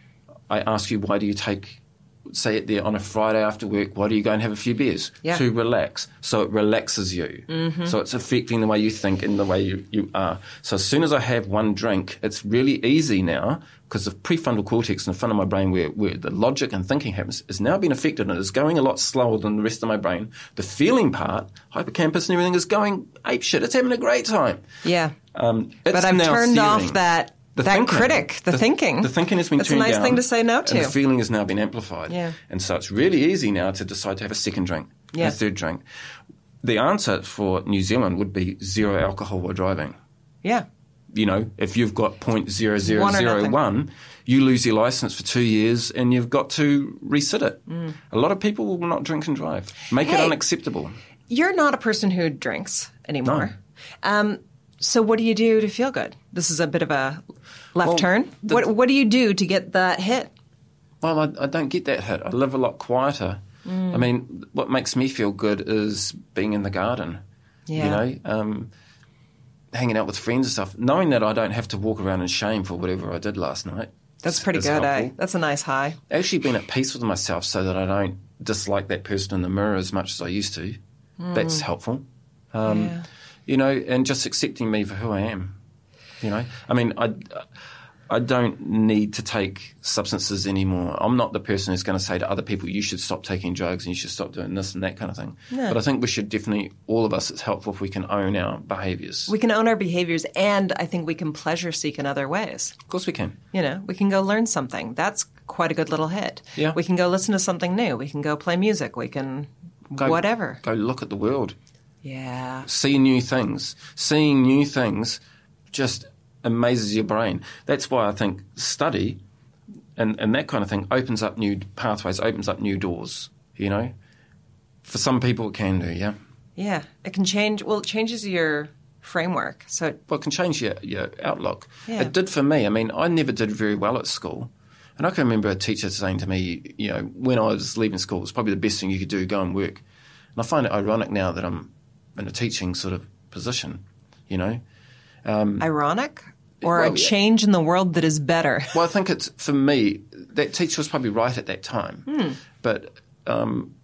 I ask you, why do you take, say it there on a Friday after work, why do you go and have a few beers?
Yeah.
To relax. So it relaxes you.
Mm-hmm.
So it's affecting the way you think and the way you, you are. So as soon as I have one drink, it's really easy now because the prefrontal cortex in the front of my brain where, where the logic and thinking happens is now being affected and it's going a lot slower than the rest of my brain. The feeling part, hippocampus and everything is going apeshit. It's having a great time.
yeah,
Um, it's
but I've
now
turned
searing.
off that
The
that
thinking.
critic, the,
the
thinking.
The thinking has been
That's
turned
a nice
down,
thing to say no to.
and the feeling has now been amplified.
Yeah.
And so it's really easy now to decide to have a second drink,
Yeah.
a third drink. The answer for New Zealand would be zero alcohol while driving.
Yeah.
You know, if you've got point zero zero
One or
zero
nothing.
one, you lose your license for two years and you've got to resit it.
Mm.
A lot of people will not drink and drive. Make it
Hey.
unacceptable.
You're not a person who drinks anymore.
No.
Um, so what do you do to feel good? This is a bit of a left
Well,
turn.
the-
what What do you do to get that hit?
Well, I, I don't get that hit. I live a lot quieter.
Mm.
I mean, what makes me feel good is being in the garden.
Yeah.
You know, um, hanging out with friends and stuff. Knowing that I don't have to walk around in shame for whatever I did last night.
That's
is-
pretty
is
good, eh?
helpful.
That's a nice high.
Actually being at peace with myself so that I don't dislike that person in the mirror as much as I used to. That's helpful. Um,
Yeah.
You know, and just accepting me for who I am. You know, I mean, I, I don't need to take substances anymore. I'm not the person who's going to say to other people, you should stop taking drugs and you should stop doing this and that kind of thing.
No.
But I think we should definitely, all of us, it's helpful if we can own our behaviours.
We can own our behaviors, and I think we can pleasure seek in other ways.
Of course we can.
You know, we can go learn something. That's quite a good little hit.
Yeah.
We can go listen to something new. We can go play music. We can
Go,
whatever.
Go look at the world.
Yeah.
See new things. Seeing new things just amazes your brain. That's why I think study and, and that kind of thing opens up new pathways, opens up new doors, you know. For some people it can do, yeah.
Yeah. It can change. Well, it changes your framework. So it,
Well, it can change your, your outlook.
Yeah.
It did for me. I mean, I never did very well at school. And I can remember a teacher saying to me, you know, when I was leaving school, it was probably the best thing you could do, go and work. And I find it ironic now that I'm in a teaching sort of position, you know.
ironic or
Well,
a
yeah.
change in the world that is better.
Well, I think it's, for me, that teacher was probably right at that time.
Hmm.
But um,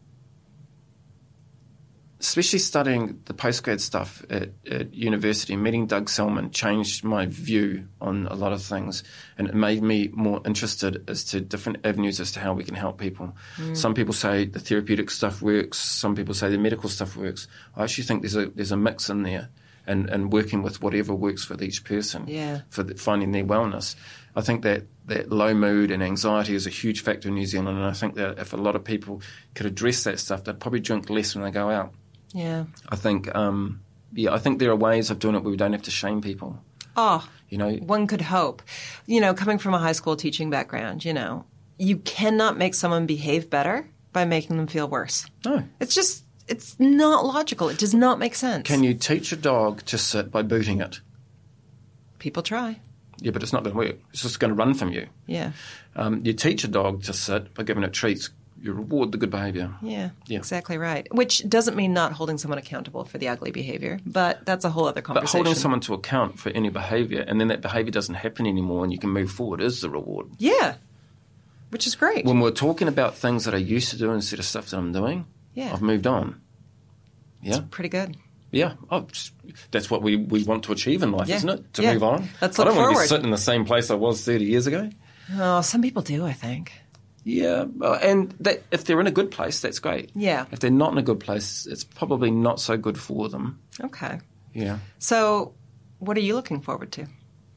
especially studying the postgrad stuff at, at university, meeting Doug Selman changed my view on a lot of things, and it made me more interested as to different avenues as to how we can help people.
Hmm.
Some people say the therapeutic stuff works. Some people say the medical stuff works. I actually think there's a there's a mix in there, and, and working with whatever works for each person
Yeah.
for the, finding their wellness. I think that, that low mood and anxiety is a huge factor in New Zealand, and I think that if a lot of people could address that stuff, they'd probably drink less when they go out.
Yeah.
I think, um, yeah, I think there are ways of doing it where we don't have to shame people.
Oh,
You know,
one could hope. You know, coming from a high school teaching background, you know, you cannot make someone behave better by making them feel worse.
no.
It's just, it's not logical. It does not make sense.
Can you teach a dog to sit by booting it?
People try.
Yeah, but it's not going to work. It's just going to run from you.
Yeah.
Um, you teach a dog to sit by giving it treats. You reward the good behaviour.
Yeah,
Yeah.
exactly right. Which doesn't mean not holding someone accountable for the ugly behavior, but that's a whole other
But
conversation.
holding someone to account for any behaviour, and then that behaviour doesn't happen anymore and you can move forward, is the reward.
Yeah, which is great.
When we're talking about things that I used to do instead of stuff that I'm doing,
Yeah.
I've moved on. Yeah,
Pretty good.
yeah. Oh, just- that's what we, we want to achieve in life,
Yeah.
isn't it? To
Yeah.
move on.
Let's
I
look
don't want to
forward.
be sitting in the same place I was thirty years ago.
Oh, some people do, I think.
Yeah, uh, and that, if they're in a good place, that's great.
Yeah.
If they're not in a good place, it's probably not so good for them.
Okay.
Yeah.
So, what are you looking forward to?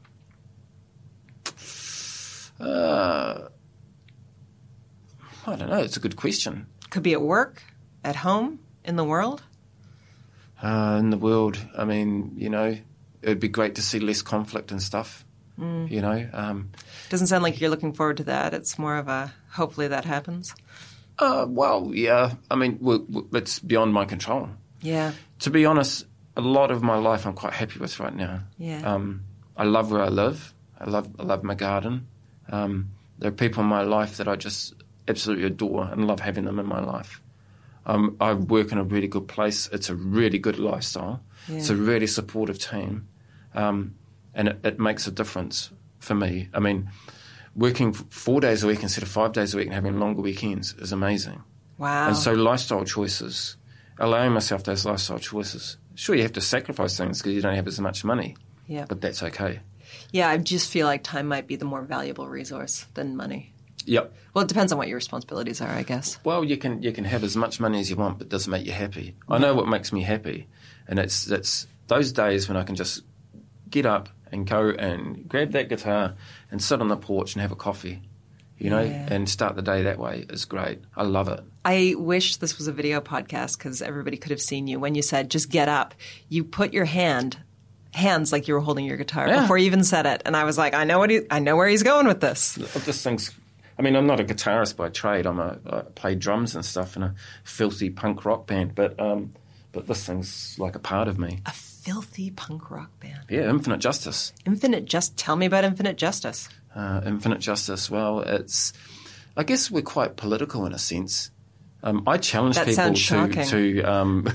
Uh, I don't know. It's a good question.
Could be at work, at home, in the world.
Uh, in the world, I mean, you know, it would be great to see less conflict and stuff. Mm. You know, um,
Doesn't sound like you're looking forward to that. It's more of a hopefully that happens.
uh, well, yeah. I mean, we we it's beyond my control.
Yeah.
To be honest, a lot of my life I'm quite happy with right now.
Yeah.
Um, I love where I live. I love I love my garden. Um, there are people in my life that I just absolutely adore and love having them in my life. Um, I work in a really good place. It's a really good lifestyle.
Yeah.
It's a really supportive team. Um, and it, it makes a difference for me. I mean, working f- four days a week instead of five days a week and having longer weekends is amazing.
Wow.
And so lifestyle choices, allowing myself those lifestyle choices. Sure, you have to sacrifice things because you don't have as much money,
yeah.
but that's okay.
Yeah, I just feel like time might be the more valuable resource than money.
Yep.
Well, it depends on what your responsibilities are, I guess.
Well, you can you can have as much money as you want, but it doesn't make you happy. I know what makes me happy, and it's it's those days when I can just get up and go and grab that guitar and sit on the porch and have a coffee, you know,
Yeah.
and start the day that way is great. I love it.
I wish this was a video podcast because everybody could have seen you when you said, just get up. You put your hand, hands like you were holding your guitar
Yeah.
before you even said it. And I was like, I know what he, I know where he's going with this.
This thing's, I mean, I'm not a guitarist by trade. I'm a, I play drums and stuff in a filthy punk rock band, but um, but this thing's like a part of me.
A filthy punk rock band.
Yeah, Infinite Justice.
Infinite Just Tell me about Infinite Justice.
Uh, Infinite Justice, well, it's, I guess we're quite political in a sense. Um, I challenge
That
people
sounds
to,
shocking.
to um,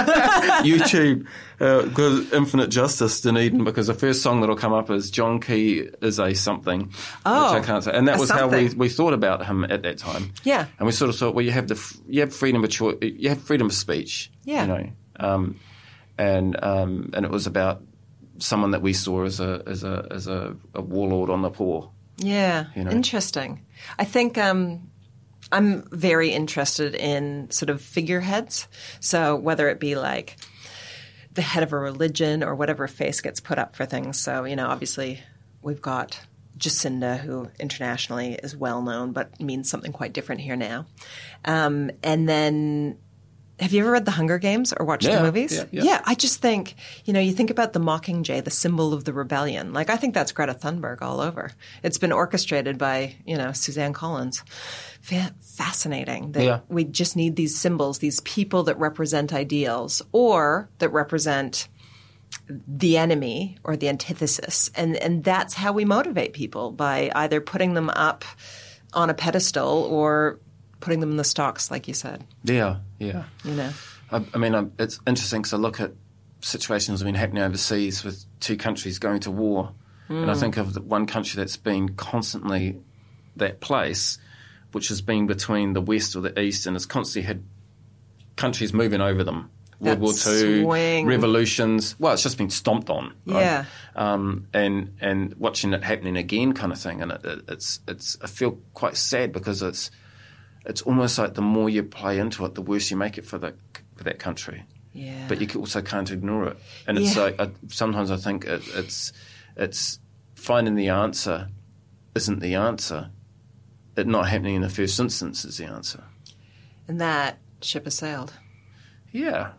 YouTube uh, Infinite Justice Dunedin, because the first song that'll come up is John Key is a something,
Oh,
which I can't say. And that
a
was how we,
something.
we thought about him at that time.
Yeah.
And we sort of thought, well, you have the f- you have freedom of choice, you have freedom of speech.
Yeah.
You know, um, and um, and it was about someone that we saw as a as a as a, a warlord on the poor.
Yeah,
You know.
interesting. I think um, I'm very interested in sort of figureheads. So whether it be like the head of a religion or whatever face gets put up for things. So, you know, obviously we've got Jacinda, who internationally is well known but means something quite different here now. Um, and then have you ever read The Hunger Games or watched
Yeah,
the movies?
yeah, yeah.
I just think, you know, you think about the Mockingjay, the symbol of the rebellion. Like, I think that's Greta Thunberg all over. It's been orchestrated by, you know, Suzanne Collins. Fa- fascinating that
Yeah.
we just need these symbols, these people that represent ideals or that represent the enemy or the antithesis. And, and that's how we motivate people, by either putting them up on a pedestal or putting them in the stocks, like you said,
Yeah, yeah.
you know.
I, I mean, I, it's interesting because I look at situations that have been happening overseas with two countries going to war, and I think of the one country that's been constantly that place, which has been between the West or the East, and has constantly had countries moving over them. World
That
War Two,
swing.
revolutions. Well, it's just been stomped on. Right?
Yeah.
Um, and and watching it happening again, kind of thing, and it, it, it's it's I feel quite sad because it's it's almost like the more you play into it, the worse you make it for the for that country.
Yeah.
But you also can't ignore it, and it's
Yeah.
like I, sometimes I think it, it's it's finding the answer isn't the answer. It not happening in the first instance is the answer.
And that ship has sailed.
Yeah.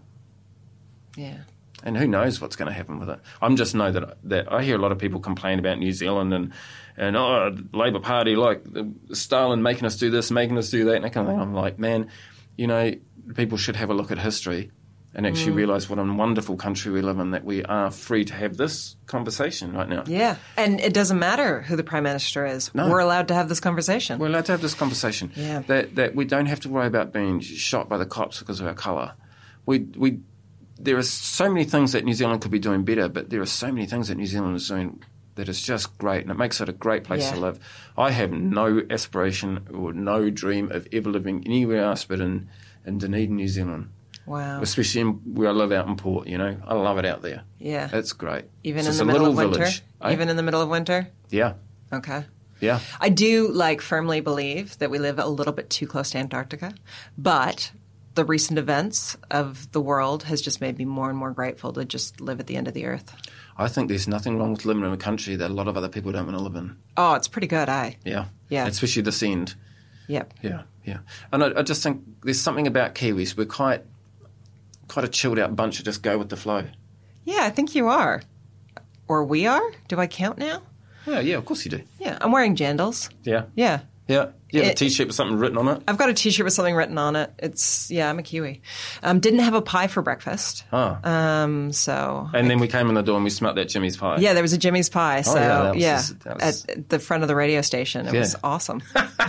Yeah.
And who knows what's going to happen with it? I'm just know that that I hear a lot of people complain about New Zealand and and oh, Labour Party, like Stalin making us do this, making us do that, and that kind of thing. I'm like, man, you know, people should have a look at history and actually realise what a wonderful country we live in, that we are free to have this conversation right now.
Yeah. And it doesn't matter who the Prime Minister is.
No.
We're allowed to have this conversation.
We're allowed to have this conversation.
Yeah.
That that we don't have to worry about being shot by the cops because of our colour. We we there are so many things that New Zealand could be doing better, but there are so many things that New Zealand is doing that is just great, and it makes it a great place
Yeah.
to live. I have no aspiration or no dream of ever living anywhere else but in, in Dunedin, New Zealand,
Wow.
especially in, where I live out in Port, you know. I love it out there.
Yeah.
It's great.
Even
It's
in
just
the
a
middle
little
of winter?
village, eh?
Even in the middle of winter?
Yeah,
Okay.
yeah.
I do, like, firmly believe that we live a little bit too close to Antarctica, but the recent events of the world has just made me more and more grateful to just live at the end of the earth.
I think there's nothing wrong with living in a country that a lot of other people don't want to live in.
Oh, it's pretty good, eh?
Yeah.
Yeah.
Especially this end.
Yep.
Yeah, yeah. And I, I just think there's something about Kiwis. We're quite quite a chilled out bunch that just go with the flow.
Yeah, I think you are. Or we are? Do I count now?
Yeah, yeah, of course you do.
Yeah, I'm wearing jandals.
Yeah.
Yeah.
Yeah. You have a
It-
T-shirt with something written on it?
I've got a T-shirt with something written on it. It's, yeah, I'm a Kiwi. Um, didn't have a pie for breakfast.
Oh.
Um, so...
And then we came in the door and we smelt that Jimmy's pie.
Yeah, there was a Jimmy's Pie. So,
yeah, that was
yeah,
just- that was-
at the front of the radio station. It
Yeah.
was awesome.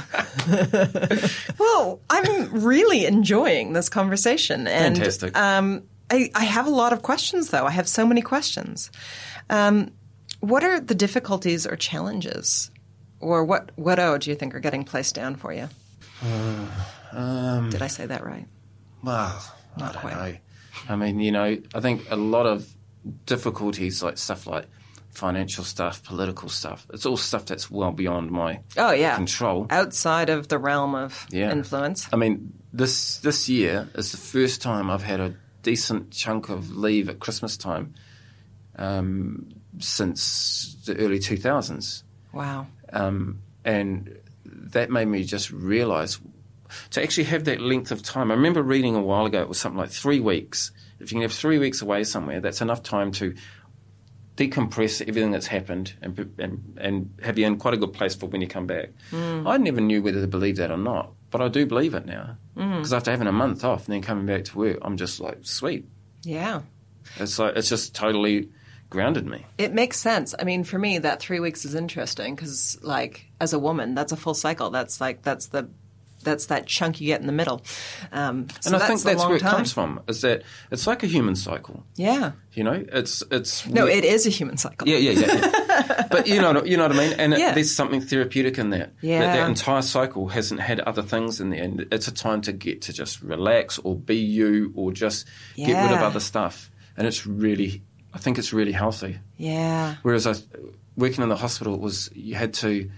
Well, I'm really enjoying this conversation. And,
Fantastic.
Um, I, I have a lot of questions, though. I have so many questions. Um, what are the difficulties or challenges? Or what, what oh do you think are getting placed down for you?
Um,
Did I say that right?
well,
Not
I don't
quite.
know. I mean, you know, I think a lot of difficulties, like stuff like financial stuff, political stuff, it's all stuff that's well beyond my
Oh, yeah.
control.
Outside of the realm of
Yeah.
influence.
I mean, this this year is the first time I've had a decent chunk of leave at Christmas time um, since the early two thousands.
Wow.
Um, and that made me just realise, to actually have that length of time. I remember reading a while ago, it was something like three weeks. If you can have three weeks away somewhere, that's enough time to decompress everything that's happened and, and, and have you in quite a good place for when you come back. Mm. I never knew whether to believe that or not, but I do believe it now. Because mm. after having a month off and then coming back to work, I'm just like, sweet.
Yeah.
It's like, it's just totally grounded me.
It makes sense. I mean, for me, that three weeks is interesting because, like, as a woman, that's a full cycle. That's like, that's the, that's that chunk you get in the middle. Um, so
and I
that's
think that's
a long
where it
time.
comes from, is that it's like a human cycle.
Yeah.
You know, it's... it's
no, it is a human cycle.
Yeah, yeah, yeah. yeah. But you know, you know what I mean? And
yeah.
it, there's something therapeutic in that.
Yeah.
That, that entire cycle hasn't had other things in there. And it's a time to get to just relax or be you or just
yeah.
get rid of other stuff. And it's really... I think it's really healthy.
Yeah.
Whereas I, working in the hospital, it was you had to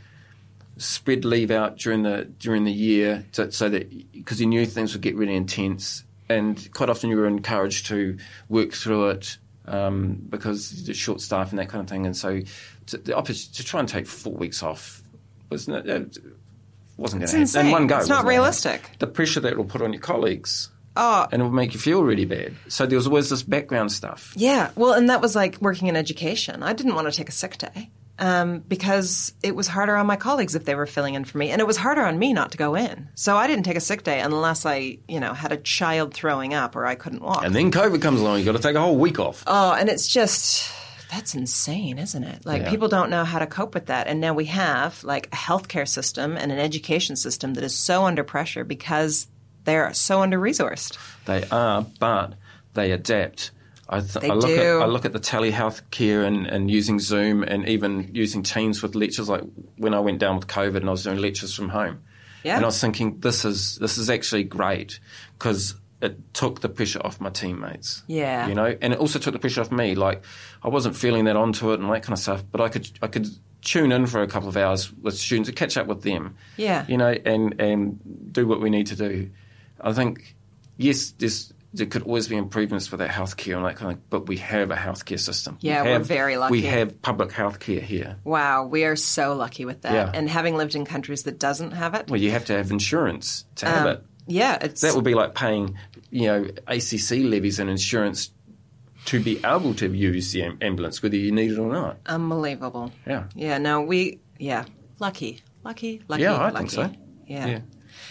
spread leave out during the during the year to, so that because you knew things would get really intense, and quite often you were encouraged to work through it um, because you're short staff and that kind of thing. And so to, the opposite, to try and take four weeks off wasn't it wasn't going to happen in one go.
It's not realistic.
It? The pressure that it will put on your colleagues.
Oh.
And it would make you feel really bad. So there was always this background stuff.
Yeah. Well, and that was like working in education. I didn't want to take a sick day um, because it was harder on my colleagues if they were filling in for me. And it was harder on me not to go in. So I didn't take a sick day unless I, you know, had a child throwing up or I couldn't walk.
And then COVID comes along. You've got to take a whole week off.
Oh, and it's just... That's insane, isn't it? Like, yeah. people don't know how to cope with that. And now we have, like, a healthcare system and an education system that is so under pressure because they're so under-resourced.
They are, but they adapt. I, th-
they
I look
do.
At, I look at the telehealth care and, and using Zoom and even using Teams with lectures. Like when I went down with COVID and I was doing lectures from home.
Yeah.
And I was thinking, this is this is actually great because it took the pressure off my teammates.
Yeah.
You know, and it also took the pressure off me. Like I wasn't feeling that onto it and all that kind of stuff, but I could I could tune in for a couple of hours with students to catch up with them.
Yeah.
You know, and, and do what we need to do. I think, yes, there's, there could always be improvements with our healthcare and that kind of, but we have a healthcare system.
Yeah,
we have,
we're very lucky.
We have public healthcare here.
Wow, we are so lucky with that.
Yeah.
And having lived in countries that doesn't have it.
Well, you have to have insurance to have
um,
it.
Yeah, it's
that would be like paying, you know, A C C levies and insurance to be able to use the ambulance, whether you need it or not.
Unbelievable.
Yeah.
Yeah. No, we. Yeah. Lucky. Lucky. Lucky.
Yeah, I
lucky.
think so.
Yeah.
yeah.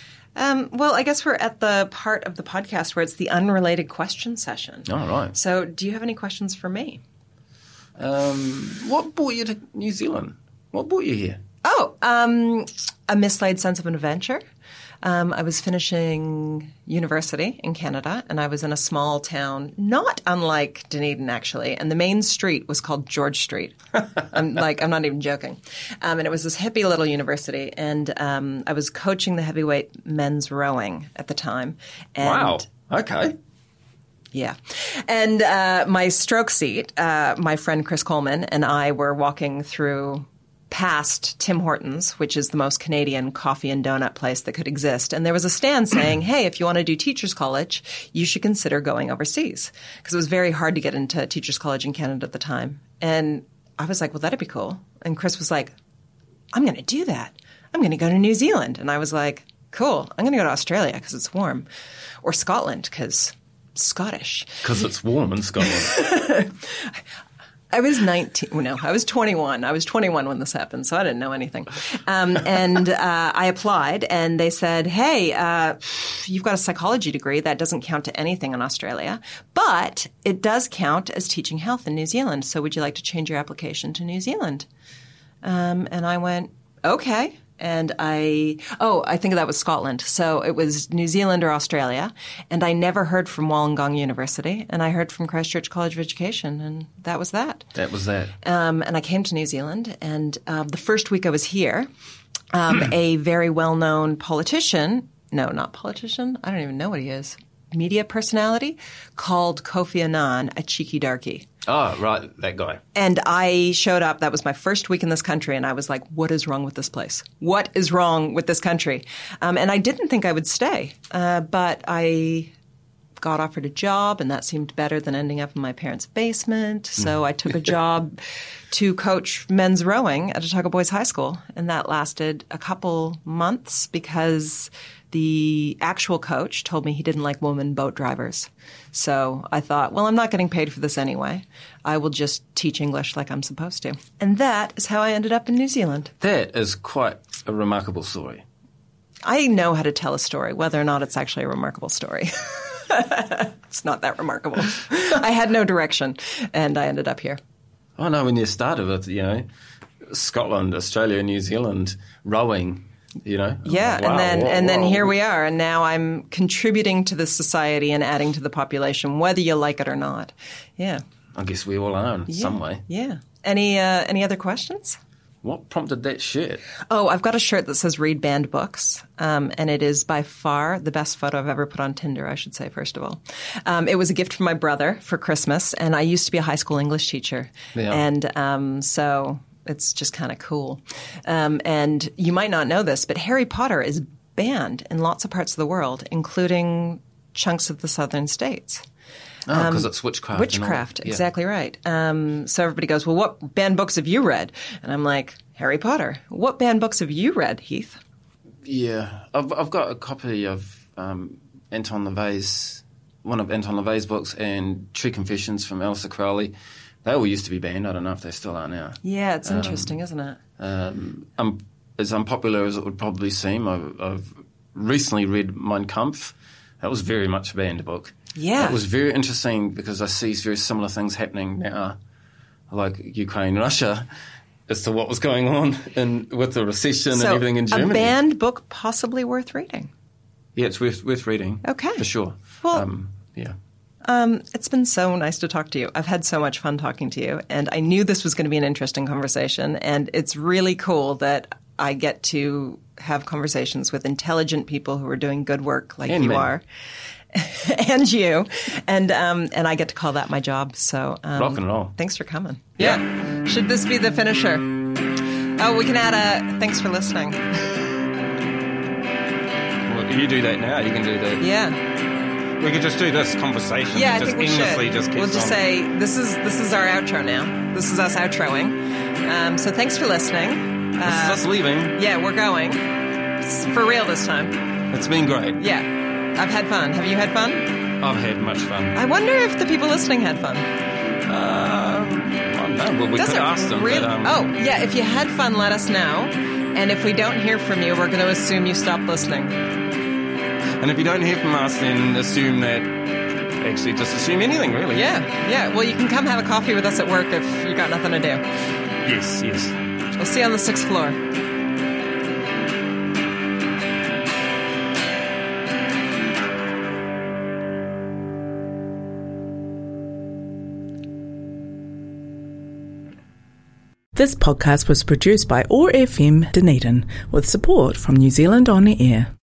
Um, well, I guess we're at the part of the podcast where it's the unrelated question session.
All right.
So, do you have any questions for me?
Um, what brought you to New Zealand? What brought you here?
Oh, um, a mislaid sense of adventure. Um, I was finishing university in Canada, and I was in a small town, not unlike Dunedin, actually. And the main street was called George Street. I'm like, I'm not even joking. Um, and it was this hippie little university, and um, I was coaching the heavyweight men's rowing at the time. And
wow. Okay.
Yeah. And uh, my stroke seat, uh, my friend Chris Coleman and I were walking through past Tim Hortons, which is the most Canadian coffee and donut place that could exist. And there was a stand saying, hey, if you want to do teacher's college, you should consider going overseas. Because it was very hard to get into teacher's college in Canada at the time. And I was like, well, that'd be cool. And Chris was like, I'm going to do that. I'm going to go to New Zealand. And I was like, cool. I'm going to go to Australia because it's warm. Or Scotland because Scottish.
Because it's warm in Scotland.
I was nineteen. No, I was twenty-one. I was twenty-one when this happened, so I didn't know anything. Um, and uh, I applied, and they said, hey, uh, you've got a psychology degree. That doesn't count to anything in Australia, but it does count as teaching health in New Zealand. So would you like to change your application to New Zealand? Um, and I went, okay. And I, oh, I think that was Scotland. So it was New Zealand or Australia. And I never heard from Wollongong University. And I heard from Christchurch College of Education. And that was that.
That was that.
Um, and I came to New Zealand. And um, the first week I was here, um, a very well-known politician, no, not politician, I don't even know what he is, media personality, called Kofi Annan a cheeky darky.
Oh, right, that guy.
And I showed up. That was my first week in this country, and I was like, what is wrong with this place? What is wrong with this country? Um, and I didn't think I would stay, uh, but I got offered a job, and that seemed better than ending up in my parents' basement. So I took a job to coach men's rowing at Otago Boys High School, and that lasted a couple months because the actual coach told me he didn't like women boat drivers. So I thought, well, I'm not getting paid for this anyway. I will just teach English like I'm supposed to. And that is how I ended up in New Zealand.
That is quite a remarkable story.
I know how to tell a story, whether or not it's actually a remarkable story. It's not that remarkable. I had no direction, and I ended up here.
Oh, no, when you started with, you know, Scotland, Australia, New Zealand, rowing, you know.
Yeah,
wow,
and then
wow,
and then
wow.
here we are, and now I'm contributing to the society and adding to the population, whether you like it or not. Yeah.
I guess we all are in
yeah.
some way.
Yeah. Any uh, any other questions?
What prompted that shirt?
Oh, I've got a shirt that says Read Banned Books, um, and it is by far the best photo I've ever put on Tinder, I should say, first of all. Um, it was a gift from my brother for Christmas, and I used to be a high school English teacher.
Yeah.
And um, so it's just kind of cool. Um, and you might not know this, but Harry Potter is banned in lots of parts of the world, including chunks of the southern states.
Oh, because um, it's witchcraft.
Witchcraft,
and all. Yeah.
exactly right. Um, so everybody goes, well, what banned books have you read? And I'm like, Harry Potter. What banned books have you read, Heath?
Yeah, I've, I've got a copy of um, Anton LaVey's, one of Anton LaVey's books, and True Confessions from Aleister Crowley. They all used to be banned. I don't know if they still are now.
Yeah, it's
um,
interesting, isn't it?
Um, um, as unpopular as it would probably seem, I've, I've recently read Mein Kampf. That was very much a banned book.
Yeah.
It was very interesting because I see very similar things happening now, like Ukraine, Russia, as to what was going on in, with the recession
so
and everything in Germany.
A banned book possibly worth reading.
Yeah, it's worth, worth reading.
Okay.
For sure.
Well,
um, yeah.
Um, it's been so nice to talk to you. I've had so much fun talking to you, and I knew this was going to be an interesting conversation, and it's really cool that I get to have conversations with intelligent people who are doing good work like
and
you
me.
are. And you, and um, and I get to call that my job. So um,
rock and roll.
Thanks for coming.
Yeah.
yeah. Should this be the finisher? Oh, we can add a thanks for listening.
Well, you do that now. You can do that.
Yeah.
We could just do this conversation.
Yeah, I
just
think we should.
Just
we'll just
on.
say this is this is our outro now. This is us outroing. Um, so thanks for listening.
This
uh,
is us leaving.
Yeah, we're going. It's for real this time.
It's been great.
Yeah. I've had fun. Have you had fun?
I've had much fun.
I wonder if the people listening had fun.
Uh, I don't know. Well, we
Does
could
it
ask them.
Really?
But, um,
oh, yeah. If you had fun, let us know. And if we don't hear from you, we're going to assume you stopped listening.
And if you don't hear from us, then assume that... Actually, just assume anything, really.
Yeah, yeah. Well, you can come have a coffee with us at work if you got nothing to do.
Yes, yes.
We'll see you on the sixth floor.
This podcast was produced by O A R F M Dunedin with support from New Zealand On Air.